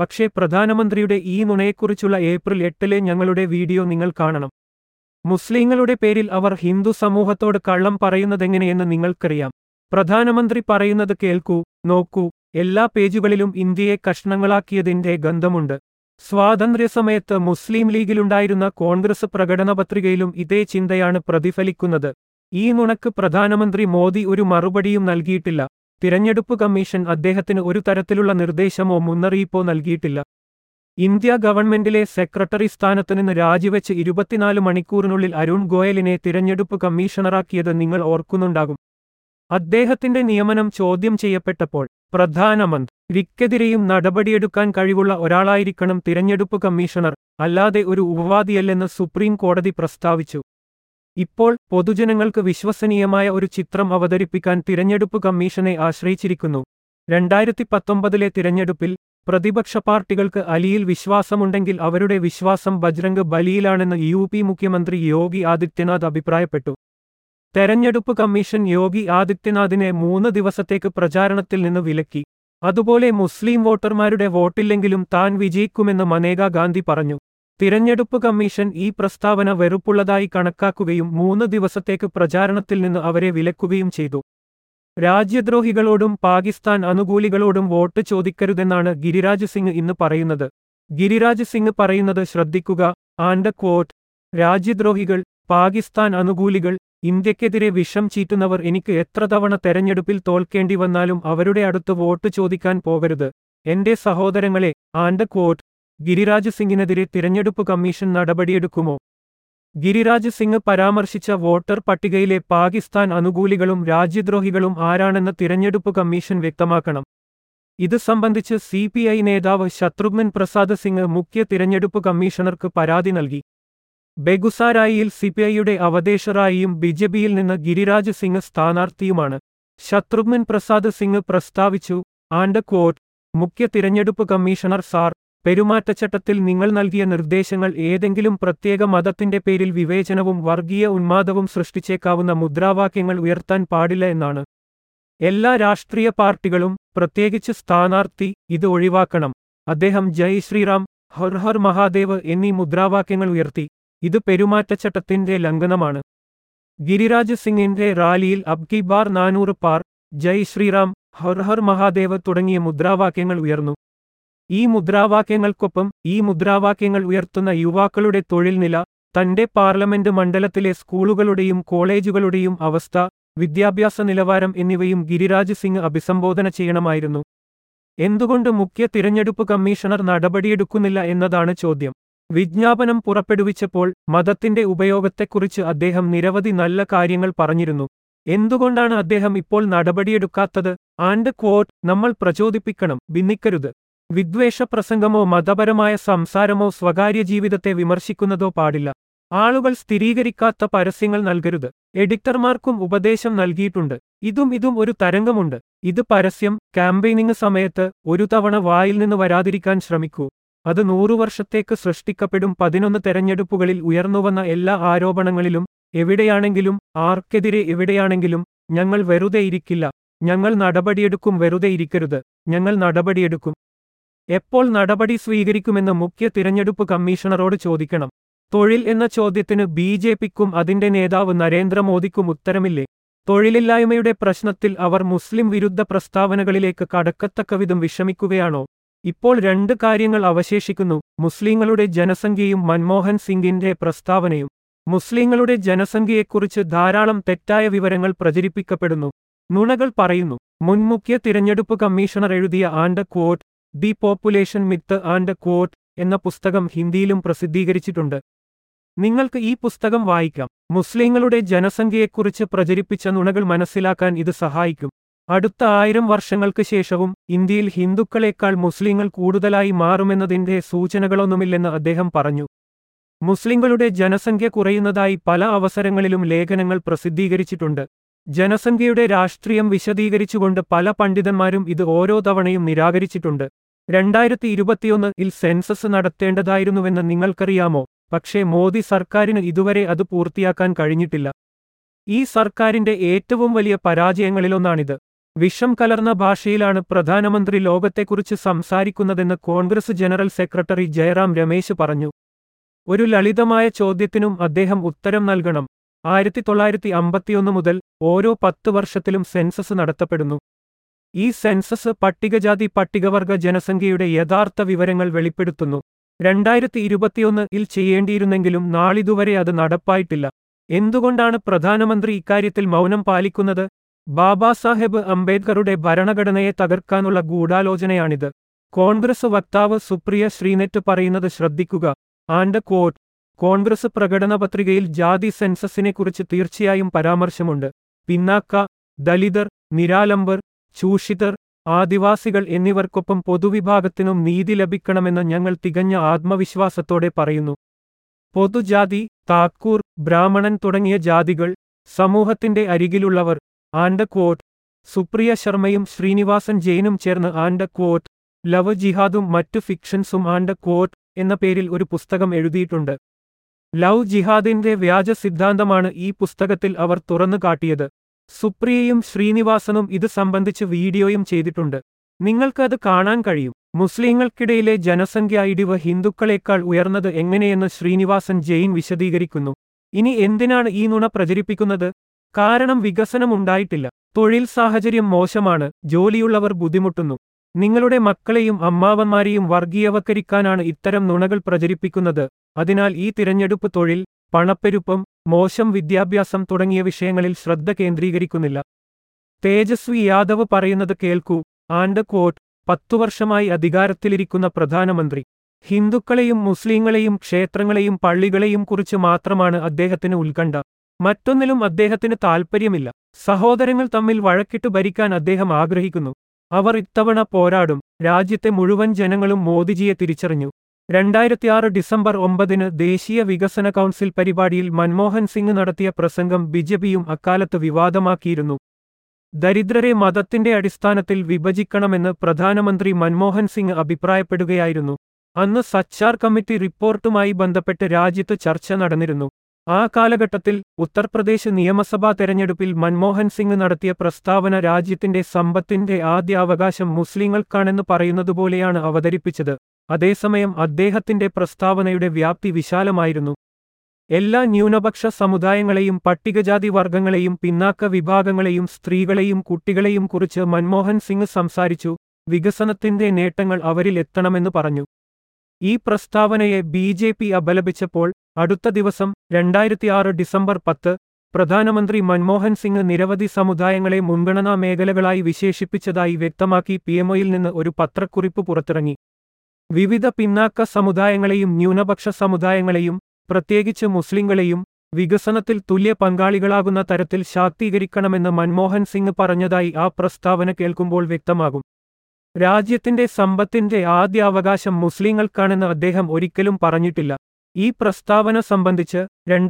പക്ഷേ പ്രധാനമന്ത്രിയുടെ ഈ നുണയെക്കുറിച്ചുള്ള ഏപ്രിൽ 8 ഞങ്ങളുടെ വീഡിയോ നിങ്ങൾ കാണണം. മുസ്ലിങ്ങളുടെ പേരിൽ അവർ ഹിന്ദു സമൂഹത്തോട് കള്ളം പറയുന്നതെങ്ങനെയെന്ന് നിങ്ങൾക്കറിയാം. പ്രധാനമന്ത്രി പറയുന്നത് കേൾക്കൂ, നോക്കൂ, എല്ലാ പേജുകളിലും ഇന്ത്യയെ കഷ്ണങ്ങളാക്കിയതിന്റെ ഗന്ധമുണ്ട്. സ്വാതന്ത്ര്യസമയത്ത് മുസ്ലിം ലീഗിലുണ്ടായിരുന്ന കോൺഗ്രസ് പ്രകടനപത്രികയിലും ഇതേ ചിന്തയാണ് പ്രതിഫലിക്കുന്നത്. ഈ നുണക്ക് പ്രധാനമന്ത്രി മോദി ഒരു മറുപടിയും നൽകിയിട്ടില്ല. തിരഞ്ഞെടുപ്പ് കമ്മീഷൻ അദ്ദേഹത്തിന് ഒരു തരത്തിലുള്ള നിർദ്ദേശമോ മുന്നറിയിപ്പോ നൽകിയിട്ടില്ല. ഇന്ത്യ ഗവൺമെന്റിലെ സെക്രട്ടറി സ്ഥാനത്തുനിന്ന് രാജിവെച്ച് 24 മണിക്കൂറിനുള്ളിൽ അരുൺ ഗോയലിനെ തിരഞ്ഞെടുപ്പ് കമ്മീഷണറാക്കിയത് നിങ്ങൾ ഓർക്കുന്നുണ്ടാകും. അദ്ദേഹത്തിന്റെ നിയമനം ചോദ്യം ചെയ്യപ്പെട്ടപ്പോൾ പ്രധാനമന്ത്രിക്കെതിരെയും നടപടിയെടുക്കാൻ കഴിവുള്ള ഒരാളായിരിക്കണം തിരഞ്ഞെടുപ്പ് കമ്മീഷണർ, അല്ലാതെ ഒരു ഉപവാദിയല്ലെന്ന് സുപ്രീം കോടതി പ്രസ്താവിച്ചു. ഇപ്പോൾ പൊതുജനങ്ങൾക്ക് വിശ്വസനീയമായ ഒരു ചിത്രം അവതരിപ്പിക്കാൻ തിരഞ്ഞെടുപ്പ് കമ്മീഷനെ ആശ്രയിച്ചിരിക്കുന്നു. 2019 തിരഞ്ഞെടുപ്പിൽ പ്രതിപക്ഷ പാർട്ടികൾക്ക് അലിയിൽ വിശ്വാസമുണ്ടെങ്കിൽ അവരുടെ വിശ്വാസം ബജ്രംഗ് ബലിയിലാണെന്ന് UP മുഖ്യമന്ത്രി യോഗി ആദിത്യനാഥ് അഭിപ്രായപ്പെട്ടു. തെരഞ്ഞെടുപ്പ് കമ്മീഷൻ യോഗി ആദിത്യനാഥിനെ 3 ദിവസത്തേക്ക് പ്രചാരണത്തിൽ നിന്ന് വിലക്കി. അതുപോലെ മുസ്ലിം വോട്ടർമാരുടെ വോട്ടില്ലെങ്കിലും താൻ വിജയിക്കുമെന്ന് മനേകാ ഗാന്ധി പറഞ്ഞു. തിരഞ്ഞെടുപ്പ് കമ്മീഷൻ ഈ പ്രസ്താവന വെറുപ്പുള്ളതായി കണക്കാക്കുകയും 3 ദിവസത്തേക്ക് പ്രചാരണത്തിൽ നിന്ന് അവരെ വിലക്കുകയും ചെയ്തു. രാജ്യദ്രോഹികളോടും പാകിസ്ഥാൻ അനുകൂലികളോടും വോട്ട് ചോദിക്കരുതെന്നാണ് ഗിരിരാജ് സിംഗ് ഇന്ന് പറയുന്നത്. ഗിരിരാജ് സിംഗ് പറയുന്നത് ശ്രദ്ധിക്കുക, ആൻഡ് ക്വോട്ട്, രാജ്യദ്രോഹികൾ, പാകിസ്ഥാൻ അനുകൂലികൾ, ഇന്ത്യക്കെതിരെ വിഷം ചീറ്റുന്നവർ എനിക്ക് എത്ര തവണ തെരഞ്ഞെടുപ്പിൽ തോൽക്കേണ്ടി വന്നാലും അവരുടെ അടുത്ത് വോട്ട് ചോദിക്കാൻ പോകരുത്, എന്റെ സഹോദരങ്ങളെ, ആൻഡ് ക്വോട്ട്. ഗിരിരാജ് സിംഗിനെതിരെ തിരഞ്ഞെടുപ്പ് കമ്മീഷൻ നടപടിയെടുക്കുമോ? ഗിരിരാജ് സിംഗ് പരാമർശിച്ച വോട്ടർ പട്ടികയിലെ പാകിസ്ഥാൻ അനുകൂലികളും രാജ്യദ്രോഹികളും ആരാണെന്ന് തിരഞ്ഞെടുപ്പ് കമ്മീഷൻ വ്യക്തമാക്കണം. ഇത് സംബന്ധിച്ച് CPI നേതാവ് ശത്രുഘ്നൻ പ്രസാദ് സിംഗ് മുഖ്യ തിരഞ്ഞെടുപ്പ് കമ്മീഷണർക്ക് പരാതി നൽകി. ബെഗുസാരായിയിൽ CPIയുടെ അവതേഷറായിയും BJPയിൽ നിന്ന് ഗിരിരാജ് സിംഗ് സ്ഥാനാർത്ഥിയുമാണ്. ശത്രുഘ്നൻ പ്രസാദ് സിംഗ് പ്രസ്താവിച്ചു, ആൻഡ് ക്വോട്ട്, മുഖ്യ തിരഞ്ഞെടുപ്പ് കമ്മീഷണർ സാർ, പെരുമാറ്റച്ചട്ടത്തിൽ നിങ്ങൾ നൽകിയ നിർദ്ദേശങ്ങൾ ഏതെങ്കിലും പ്രത്യേക മതത്തിന്റെ പേരിൽ വിവേചനവും വർഗീയ ഉന്മാദവും സൃഷ്ടിച്ചേക്കാവുന്ന മുദ്രാവാക്യങ്ങൾ ഉയർത്താൻ പാടില്ല എന്നാണ്. എല്ലാ രാഷ്ട്രീയ പാർട്ടികളും, പ്രത്യേകിച്ച് സ്ഥാനാർത്ഥി, ഇത് ഒഴിവാക്കണം. അദ്ദേഹം ജയ് ശ്രീറാം, ഹർ ഹർ മഹാദേവ് എന്നീ മുദ്രാവാക്യങ്ങൾ ഉയർത്തി. ഇത് പെരുമാറ്റച്ചട്ടത്തിന്റെ ലംഘനമാണ്. ഗിരിരാജ് സിംഗിന്റെ റാലിയിൽ അബ്കി ബാർ 400 പാർ, ജയ് ശ്രീറാം, ഹർ ഹർ മഹാദേവ് തുടങ്ങിയ മുദ്രാവാക്യങ്ങൾ ഉയർന്നു. ഈ മുദ്രാവാക്യങ്ങൾക്കൊപ്പം ഈ മുദ്രാവാക്യങ്ങൾ ഉയർത്തുന്ന യുവാക്കളുടെ തൊഴിൽ നില, തന്റെ പാർലമെന്റ് മണ്ഡലത്തിലെ സ്കൂളുകളുടെയും കോളേജുകളുടെയും അവസ്ഥ, വിദ്യാഭ്യാസ നിലവാരം എന്നിവയും ഗിരിരാജ് സിംഗ് അഭിസംബോധന ചെയ്യണമായിരുന്നു. എന്തുകൊണ്ട് മുഖ്യ തിരഞ്ഞെടുപ്പ് കമ്മീഷണർ നടപടിയെടുക്കുന്നില്ല എന്നതാണ് ചോദ്യം. വിജ്ഞാപനം പുറപ്പെടുവിച്ചപ്പോൾ മതത്തിന്റെ ഉപയോഗത്തെക്കുറിച്ച് അദ്ദേഹം നിരവധി നല്ല കാര്യങ്ങൾ പറഞ്ഞിരുന്നു. എന്തുകൊണ്ടാണ് അദ്ദേഹം ഇപ്പോൾ നടപടിയെടുക്കാത്തത്? ആൻഡ് ക്വോട്ട്, നമ്മൾ പ്രചോദിപ്പിക്കണം, ഭിന്നിക്കരുത്. വിദ്വേഷ പ്രസംഗമോ മതപരമായ സംസാരമോ സ്വകാര്യ ജീവിതത്തെ വിമർശിക്കുന്നതോ പാടില്ല. ആളുകൾ സ്ഥിരീകരിക്കാത്ത പരസ്യങ്ങൾ നൽകരുത്. എഡിറ്റർമാർക്കും ഉപദേശം നൽകിയിട്ടുണ്ട്. ഇതും ഒരു തരംഗമുണ്ട്. ഇത് പരസ്യം, ക്യാമ്പയിനിങ് സമയത്ത് ഒരു തവണ വായിൽ നിന്ന് വരാതിരിക്കാൻ ശ്രമിക്കൂ. അത് 100 വർഷത്തേക്ക് സൃഷ്ടിക്കപ്പെടും. 11 തെരഞ്ഞെടുപ്പുകളിൽ ഉയർന്നുവന്ന എല്ലാ ആരോപണങ്ങളിലും, എവിടെയാണെങ്കിലും, ആർക്കെതിരെ എവിടെയാണെങ്കിലും, ഞങ്ങൾ വെറുതെ ഇരിക്കില്ല, ഞങ്ങൾ നടപടിയെടുക്കും. വെറുതെ ഇരിക്കരുത്, ഞങ്ങൾ നടപടിയെടുക്കും. എപ്പോൾ നടപടി സ്വീകരിക്കുമെന്ന് മുഖ്യ തിരഞ്ഞെടുപ്പ് കമ്മീഷണറോട് ചോദിക്കണം. തൊഴിൽ എന്ന ചോദ്യത്തിന് BJPക്കും അതിന്റെ നേതാവ് നരേന്ദ്രമോദിക്കും ഉത്തരമില്ലേ? തൊഴിലില്ലായ്മയുടെ പ്രശ്നത്തിൽ അവർ മുസ്ലിം വിരുദ്ധ പ്രസ്താവനകളിലേക്ക് കടക്കത്തക്കവിധം വിഷമിക്കുകയാണോ? ഇപ്പോൾ 2 കാര്യങ്ങൾ അവശേഷിക്കുന്നു: മുസ്ലിങ്ങളുടെ ജനസംഖ്യയും മൻമോഹൻ സിംഗിന്റെ പ്രസ്താവനയും. മുസ്ലിങ്ങളുടെ ജനസംഖ്യയെക്കുറിച്ച് ധാരാളം തെറ്റായ വിവരങ്ങൾ പ്രചരിപ്പിക്കപ്പെടുന്നു, നുണകൾ പറയുന്നു. മുൻ മുഖ്യ തിരഞ്ഞെടുപ്പ് കമ്മീഷണർ എഴുതിയ and quote, the population myth and quote എന്ന പുസ്തകം ഹിന്ദിയിലും പ്രസിദ്ധീകരിച്ചിട്ടുണ്ട്. നിങ്ങൾക്ക് ഈ പുസ്തകം വായിക്കാം. മുസ്ലിങ്ങളുടെ ജനസംഖ്യയെക്കുറിച്ച് പ്രചരിപ്പിച്ച നുണകൾ മനസ്സിലാക്കാൻ ഇത് സഹായിക്കും. അടുത്ത 1000 വർഷങ്ങൾക്ക് ശേഷവും ഇന്ത്യയിൽ ഹിന്ദുക്കളേക്കാൾ മുസ്ലിങ്ങൾ കൂടുതലായി മാറുമെന്നതിന്റെ സൂചനകളൊന്നുമില്ലെന്ന് അദ്ദേഹം പറഞ്ഞു. മുസ്ലിങ്ങളുടെ ജനസംഖ്യ കുറയുന്നതായി പല അവസരങ്ങളിലും ലേഖനങ്ങൾ പ്രസിദ്ധീകരിച്ചിട്ടുണ്ട്. ജനസംഖ്യയുടെ രാഷ്ട്രീയം വിശദീകരിച്ചുകൊണ്ട് പല പണ്ഡിതന്മാരും ഇത് ഓരോ തവണയും നിരാകരിച്ചിട്ടുണ്ട്. 2021-ൽ സെൻസസ് നടത്തേണ്ടതായിരുന്നുവെന്ന് നിങ്ങൾക്കറിയാമോ? പക്ഷേ മോദി സർക്കാരിന് ഇതുവരെ അത് പൂർത്തിയാക്കാൻ കഴിഞ്ഞിട്ടില്ല. ഈ സർക്കാരിന്റെ ഏറ്റവും വലിയ പരാജയങ്ങളിലൊന്നാണിത്. വിഷം കലർന്ന ഭാഷയിലാണ് പ്രധാനമന്ത്രി ലോകത്തെക്കുറിച്ച് സംസാരിക്കുന്നതെന്ന് കോൺഗ്രസ് ജനറൽ സെക്രട്ടറി ജയറാം രമേശ് പറഞ്ഞു. ഒരു ലളിതമായ ചോദ്യത്തിനും അദ്ദേഹം ഉത്തരം നൽകണം. 1951 മുതൽ ഓരോ 10 വർഷത്തിലും സെൻസസ് നടത്തപ്പെടുന്നു. ഈ സെൻസസ് പട്ടികജാതി പട്ടികവർഗ ജനസംഖ്യയുടെ യഥാർത്ഥ വിവരങ്ങൾ വെളിപ്പെടുത്തുന്നു. 2021-ൽ ചെയ്യേണ്ടിയിരുന്നെങ്കിലും നാളിതുവരെ അത് നടപ്പായിട്ടില്ല. എന്തുകൊണ്ടാണ് പ്രധാനമന്ത്രി ഇക്കാര്യത്തിൽ മൗനം പാലിക്കുന്നത്? ബാബാസാഹേബ് അംബേദ്കറുടെ ഭരണഘടനയെ തകർക്കാനുള്ള ഗൂഢാലോചനയാണിത്. കോൺഗ്രസ് വക്താവ് സുപ്രിയ ശ്രീനെറ്റ് പറയുന്നത് ശ്രദ്ധിക്കുക. And quote. കോൺഗ്രസ് പ്രകടന പത്രികയിൽ ജാതി സെൻസസിനെക്കുറിച്ച് തീർച്ചയായും പരാമർശമുണ്ട്. പിന്നാക്ക, ദലിതർ, നിരാലംബർ, ചൂഷിതർ, ആദിവാസികൾ എന്നിവർക്കൊപ്പം പൊതുവിഭാഗത്തിനും നീതി ലഭിക്കണമെന്ന് ഞങ്ങൾ തികഞ്ഞ ആത്മവിശ്വാസത്തോടെ പറയുന്നു. പൊതുജാതി, താക്കൂർ, ബ്രാഹ്മണൻ തുടങ്ങിയ ജാതികൾ, സമൂഹത്തിന്റെ അരികിലുള്ളവർ. And quote. സുപ്രിയ ശർമ്മയും ശ്രീനിവാസൻ ജെയിനും ചേർന്ന് ആൻഡ് ക്വോട്ട് ലവ് ജിഹാദും മറ്റു ഫിക്ഷൻസും ആൻഡ് ക്വോട്ട് എന്ന പേരിൽ ഒരു പുസ്തകം എഴുതിയിട്ടുണ്ട്. ലവ് ജിഹാദിന്റെ വ്യാജ സിദ്ധാന്തമാണ് ഈ പുസ്തകത്തിൽ അവർ തുറന്നു കാട്ടിയത്. സുപ്രിയയും ശ്രീനിവാസനും ഇത് സംബന്ധിച്ച് വീഡിയോയും ചെയ്തിട്ടുണ്ട്. നിങ്ങൾക്ക് അത് കാണാൻ കഴിയും. മുസ്ലിങ്ങൾക്കിടയിലെ ജനസംഖ്യാ ഇടിവ് ഹിന്ദുക്കളേക്കാൾ ഉയർന്നത് എങ്ങനെയെന്ന് ശ്രീനിവാസൻ ജെയിൻ വിശദീകരിക്കുന്നു. ഇനി എന്തിനാണ് ഈ നുണ പ്രചരിപ്പിക്കുന്നത്? കാരണം വികസനമുണ്ടായിട്ടില്ല. തൊഴിൽ സാഹചര്യം മോശമാണ്. ജോലിയുള്ളവർ ബുദ്ധിമുട്ടുന്നു. നിങ്ങളുടെ മക്കളെയും അമ്മാവന്മാരെയും വർഗീയവൽക്കരിക്കാനാണ് ഇത്തരം നുണകൾ പ്രചരിപ്പിക്കുന്നത്. അതിനാൽ ഈ തിരഞ്ഞെടുപ്പ് തൊഴിൽ, പണപ്പെരുപ്പം, മോശം വിദ്യാഭ്യാസം തുടങ്ങിയ വിഷയങ്ങളിൽ ശ്രദ്ധ കേന്ദ്രീകരിക്കുന്നില്ല. തേജസ്വി യാദവ് പറയുന്നത് കേൾക്കൂ. And quote. 10 വർഷമായി അധികാരത്തിലിരിക്കുന്ന പ്രധാനമന്ത്രി ഹിന്ദുക്കളെയും മുസ്ലിങ്ങളെയും ക്ഷേത്രങ്ങളെയും പള്ളികളെയും കുറിച്ച് മാത്രമാണ് അദ്ദേഹത്തിന് ഉത്കണ്ഠ. മറ്റൊന്നിലും അദ്ദേഹത്തിന് താൽപ്പര്യമില്ല. സഹോദരങ്ങൾ തമ്മിൽ വഴക്കിട്ട് ഭരിക്കാൻ അദ്ദേഹം ആഗ്രഹിക്കുന്നു. അവർ ഇത്തവണ പോരാടും. രാജ്യത്തെ മുഴുവൻ ജനങ്ങളും മോദിജിയെ തിരിച്ചറിഞ്ഞു. 2006 ഡിസംബർ 9 ദേശീയ വികസന കൗൺസിൽ പരിപാടിയിൽ മൻമോഹൻ സിംഗ് നടത്തിയ പ്രസംഗം ബിജെപിയും അക്കാലത്ത് വിവാദമാക്കിയിരുന്നു. ദരിദ്രരെ മതത്തിന്റെ അടിസ്ഥാനത്തിൽ വിഭജിക്കണമെന്ന് പ്രധാനമന്ത്രി മൻമോഹൻ സിംഗ് അഭിപ്രായപ്പെടുകയായിരുന്നു. അന്ന് സച്ചാർ കമ്മിറ്റി റിപ്പോർട്ടുമായി ബന്ധപ്പെട്ട് രാജ്യത്ത് ചർച്ച നടന്നിരുന്നു. ആ കാലഘട്ടത്തിൽ ഉത്തർപ്രദേശ് നിയമസഭാ തെരഞ്ഞെടുപ്പിൽ മൻമോഹൻ സിംഗ് നടത്തിയ പ്രസ്താവന രാജ്യത്തിന്റെ സമ്പത്തിന്റെ ആദ്യ അവകാശം മുസ്ലിങ്ങൾക്കാണെന്ന് പറയുന്നതുപോലെയാണ് അവതരിപ്പിച്ചത്. അതേസമയം അദ്ദേഹത്തിന്റെ പ്രസ്താവനയുടെ വ്യാപ്തി വിശാലമായിരുന്നു. എല്ലാ ന്യൂനപക്ഷ സമുദായങ്ങളെയും പട്ടികജാതി വർഗങ്ങളെയും പിന്നാക്ക വിഭാഗങ്ങളെയും സ്ത്രീകളെയും കുട്ടികളെയും കുറിച്ച് മൻമോഹൻ സിംഗ് സംസാരിച്ചു. വികസനത്തിന്റെ നേട്ടങ്ങൾ അവരിൽ എത്തണമെന്ന് പറഞ്ഞു. ഈ പ്രസ്താവനയെ ബിജെപി അപലപിച്ചപ്പോൾ അടുത്ത ദിവസം 2006 ഡിസംബർ 10 പ്രധാനമന്ത്രി മൻമോഹൻ സിംഗ് നിരവധി സമുദായങ്ങളെ മുൻഗണനാ മേഖലകളായി വിശേഷിപ്പിച്ചതായി വ്യക്തമാക്കി പിഎംഒയിൽ നിന്ന് ഒരു പത്രക്കുറിപ്പ് പുറത്തിറങ്ങി. വിവിധ പിന്നാക്ക സമുദായങ്ങളെയും ന്യൂനപക്ഷ സമുദായങ്ങളെയും പ്രത്യേകിച്ച് മുസ്ലിങ്ങളെയും വികസനത്തിൽ തുല്യ പങ്കാളികളാകുന്ന തരത്തിൽ ശാക്തീകരിക്കണമെന്ന് മൻമോഹൻ സിംഗ് പറഞ്ഞതായി ആ പ്രസ്താവന കേൾക്കുമ്പോൾ വ്യക്തമാകും. രാജ്യത്തിന്റെ സമ്പത്തിന്റെ ആദ്യ അവകാശം മുസ്ലിങ്ങൾക്കാണെന്ന് അദ്ദേഹം ഒരിക്കലും പറഞ്ഞിട്ടില്ല. ഈ പ്രസ്താവന സംബന്ധിച്ച്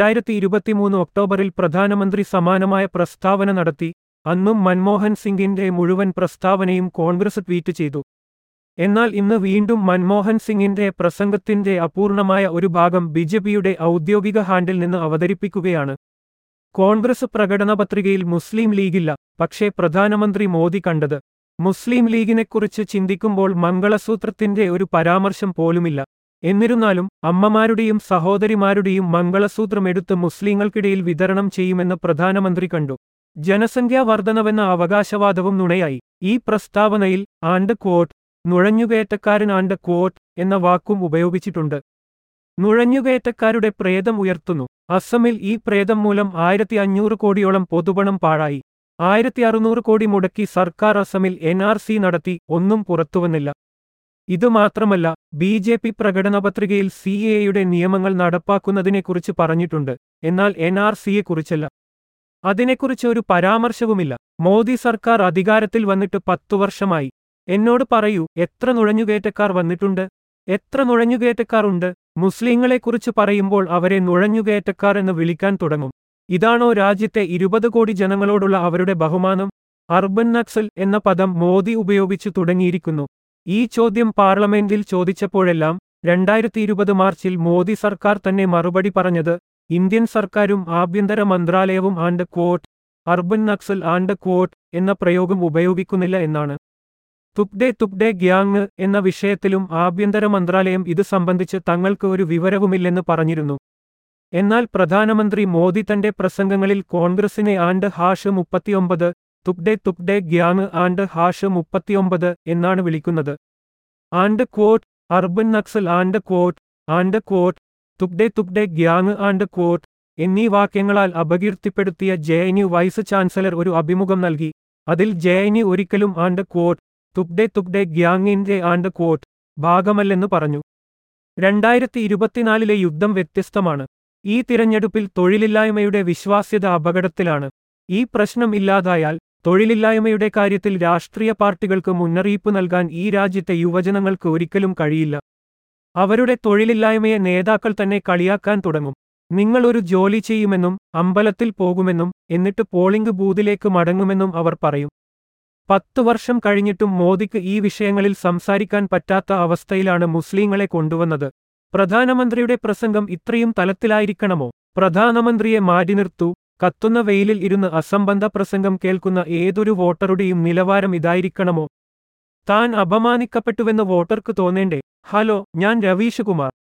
2023 ഒക്ടോബറിൽ പ്രധാനമന്ത്രി സമാനമായ പ്രസ്താവന നടത്തി. അന്നും മൻമോഹൻ സിംഗിന്റെ മുഴുവൻ പ്രസ്താവനയും കോൺഗ്രസ് ട്വീറ്റ് ചെയ്തു. എന്നാൽ ഇന്ന് വീണ്ടും മൻമോഹൻ സിംഗിന്റെ പ്രസംഗത്തിന്റെ അപൂർണമായ ഒരു ഭാഗം ബിജെപിയുടെ ഔദ്യോഗിക ഹാൻഡിൽ നിന്ന് അവതരിപ്പിക്കുകയാണ്. കോൺഗ്രസ് പ്രകടന പത്രികയിൽ മുസ്ലിം ലീഗില്ല. പക്ഷേ പ്രധാനമന്ത്രി മോദി കണ്ടത് മുസ്ലിം ലീഗിനെക്കുറിച്ച് ചിന്തിക്കുമ്പോൾ മംഗളസൂത്രത്തിന്റെ ഒരു പരാമർശം പോലുമില്ല. എന്നിരുന്നാലും അമ്മമാരുടെയും സഹോദരിമാരുടെയും മംഗളസൂത്രം എടുത്ത് മുസ്ലിങ്ങൾക്കിടയിൽ വിതരണം ചെയ്യുമെന്ന് പ്രധാനമന്ത്രി കണ്ടു. ജനസംഖ്യാ വർധനവെന്ന അവകാശവാദവും നുണയായി. ഈ പ്രസ്താവനയിൽ ആൻഡ് ക്വോട്ട് നുഴഞ്ഞുകയറ്റക്കാരൻ ആൻഡ് ക്വോട്ട് എന്ന വാക്കും ഉപയോഗിച്ചിട്ടുണ്ട്. നുഴഞ്ഞുകയറ്റക്കാരുടെ പ്രേതം ഉയർത്തുന്നു. അസമിൽ ഈ പ്രേതം മൂലം 1500 കോടിയോളം പൊതുപണം പാഴായി. 1600 കോടി മുടക്കി സർക്കാർ അസമിൽ NRC നടത്തി. ഒന്നും പുറത്തുവന്നില്ല. ഇതുമാത്രമല്ല, ബിജെപി പ്രകടന പത്രികയിൽ CAA നിയമങ്ങൾ നടപ്പാക്കുന്നതിനെക്കുറിച്ച് പറഞ്ഞിട്ടുണ്ട്. എന്നാൽ NRCയെക്കുറിച്ചല്ല. അതിനെക്കുറിച്ച് ഒരു പരാമർശവുമില്ല. മോദി സർക്കാർ അധികാരത്തിൽ വന്നിട്ട് 10 വർഷമായി. എന്നോട് പറയൂ, എത്ര നുഴഞ്ഞുകയറ്റക്കാർ വന്നിട്ടുണ്ട്? എത്ര നുഴഞ്ഞുകയറ്റക്കാർ ഉണ്ട്? മുസ്ലിങ്ങളെക്കുറിച്ച് പറയുമ്പോൾ അവരെ നുഴഞ്ഞുകയറ്റക്കാർ എന്ന് വിളിക്കാൻ തുടങ്ങും. ഇതാണോ രാജ്യത്തെ 20 കോടി ജനങ്ങളോടുള്ള അവരുടെ ബഹുമാനം? അർബൻ നക്സൽ എന്ന പദം മോദി ഉപയോഗിച്ചു തുടങ്ങിയിരിക്കുന്നു. ഈ ചോദ്യം പാർലമെന്റിൽ ചോദിച്ചപ്പോഴെല്ലാം 2020 മാർച്ചിൽ മോദി സർക്കാർ തന്നെ മറുപടി പറഞ്ഞത് ഇന്ത്യൻ സർക്കാരും ആഭ്യന്തര മന്ത്രാലയവും and quote urban Naxal and quote എന്ന പ്രയോഗം ഉപയോഗിക്കുന്നില്ല എന്നാണ്. തുക്ഡേ ഗ്യാങ് എന്ന വിഷയത്തിലും ആഭ്യന്തര മന്ത്രാലയം ഇത് സംബന്ധിച്ച് തങ്ങൾക്ക് ഒരു വിവരവുമില്ലെന്ന് പറഞ്ഞിരുന്നു. എന്നാൽ പ്രധാനമന്ത്രി മോദി തന്റെ പ്രസംഗങ്ങളിൽ കോൺഗ്രസിനെ #39 തുക്ഡേ ഗ്യാങ് #39 എന്നാണ് വിളിക്കുന്നത്. And quote urban Naxal and quote tukde gang and quote എന്നീ വാക്യങ്ങളാൽ അപകീർത്തിപ്പെടുത്തിയ JNU വൈസ് ചാൻസലർ ഒരു അഭിമുഖം നൽകി. അതിൽ JNU ഒരിക്കലും തുക്ഡേ ഗ്യാങ്ങിന്റെ ഭാഗമല്ലെന്ന് പറഞ്ഞു. 2024 യുദ്ധം വ്യത്യസ്തമാണ്. ഈ തിരഞ്ഞെടുപ്പിൽ തൊഴിലില്ലായ്മയുടെ വിശ്വാസ്യത അപകടത്തിലാണ്. ഈ പ്രശ്നം ഇല്ലാതായാൽ തൊഴിലില്ലായ്മയുടെ കാര്യത്തിൽ രാഷ്ട്രീയ പാർട്ടികൾക്ക് മുന്നറിയിപ്പ് നൽകാൻ ഈ രാജ്യത്തെ യുവജനങ്ങൾക്ക് ഒരിക്കലും കഴിയില്ല. അവരുടെ തൊഴിലില്ലായ്മയെ നേതാക്കൾ തന്നെ കളിയാക്കാൻ തുടങ്ങും. നിങ്ങൾ ഒരു ജോലി ചെയ്യുമെന്നും അമ്പലത്തിൽ പോകുമെന്നും എന്നിട്ട് പോളിംഗ് ബൂത്തിലേക്ക് മടങ്ങുമെന്നും അവർ പറയും. 10 വർഷം കഴിഞ്ഞിട്ടും മോദിക്ക് ഈ വിഷയങ്ങളിൽ സംസാരിക്കാൻ പറ്റാത്ത അവസ്ഥയിലാണ് മുസ്ലിങ്ങളെ കൊണ്ടുവന്നത്. പ്രധാനമന്ത്രിയുടെ പ്രസംഗം ഇത്രയും തലത്തിലായിരിക്കണമോ? പ്രധാനമന്ത്രിയെ മാറ്റി നിർത്തൂ. കത്തുന്ന വെയിലിൽ ഇരുന്ന് അസംബന്ധ പ്രസംഗം കേൾക്കുന്ന ഏതൊരു വോട്ടറുടെയും നിലവാരം ഇതായിരിക്കണമോ? താൻ അപമാനിക്കപ്പെട്ടുവെന്ന് വോട്ടർക്ക് തോന്നേണ്ടേ? ഹലോ, ഞാൻ രവീഷ് കുമാർ.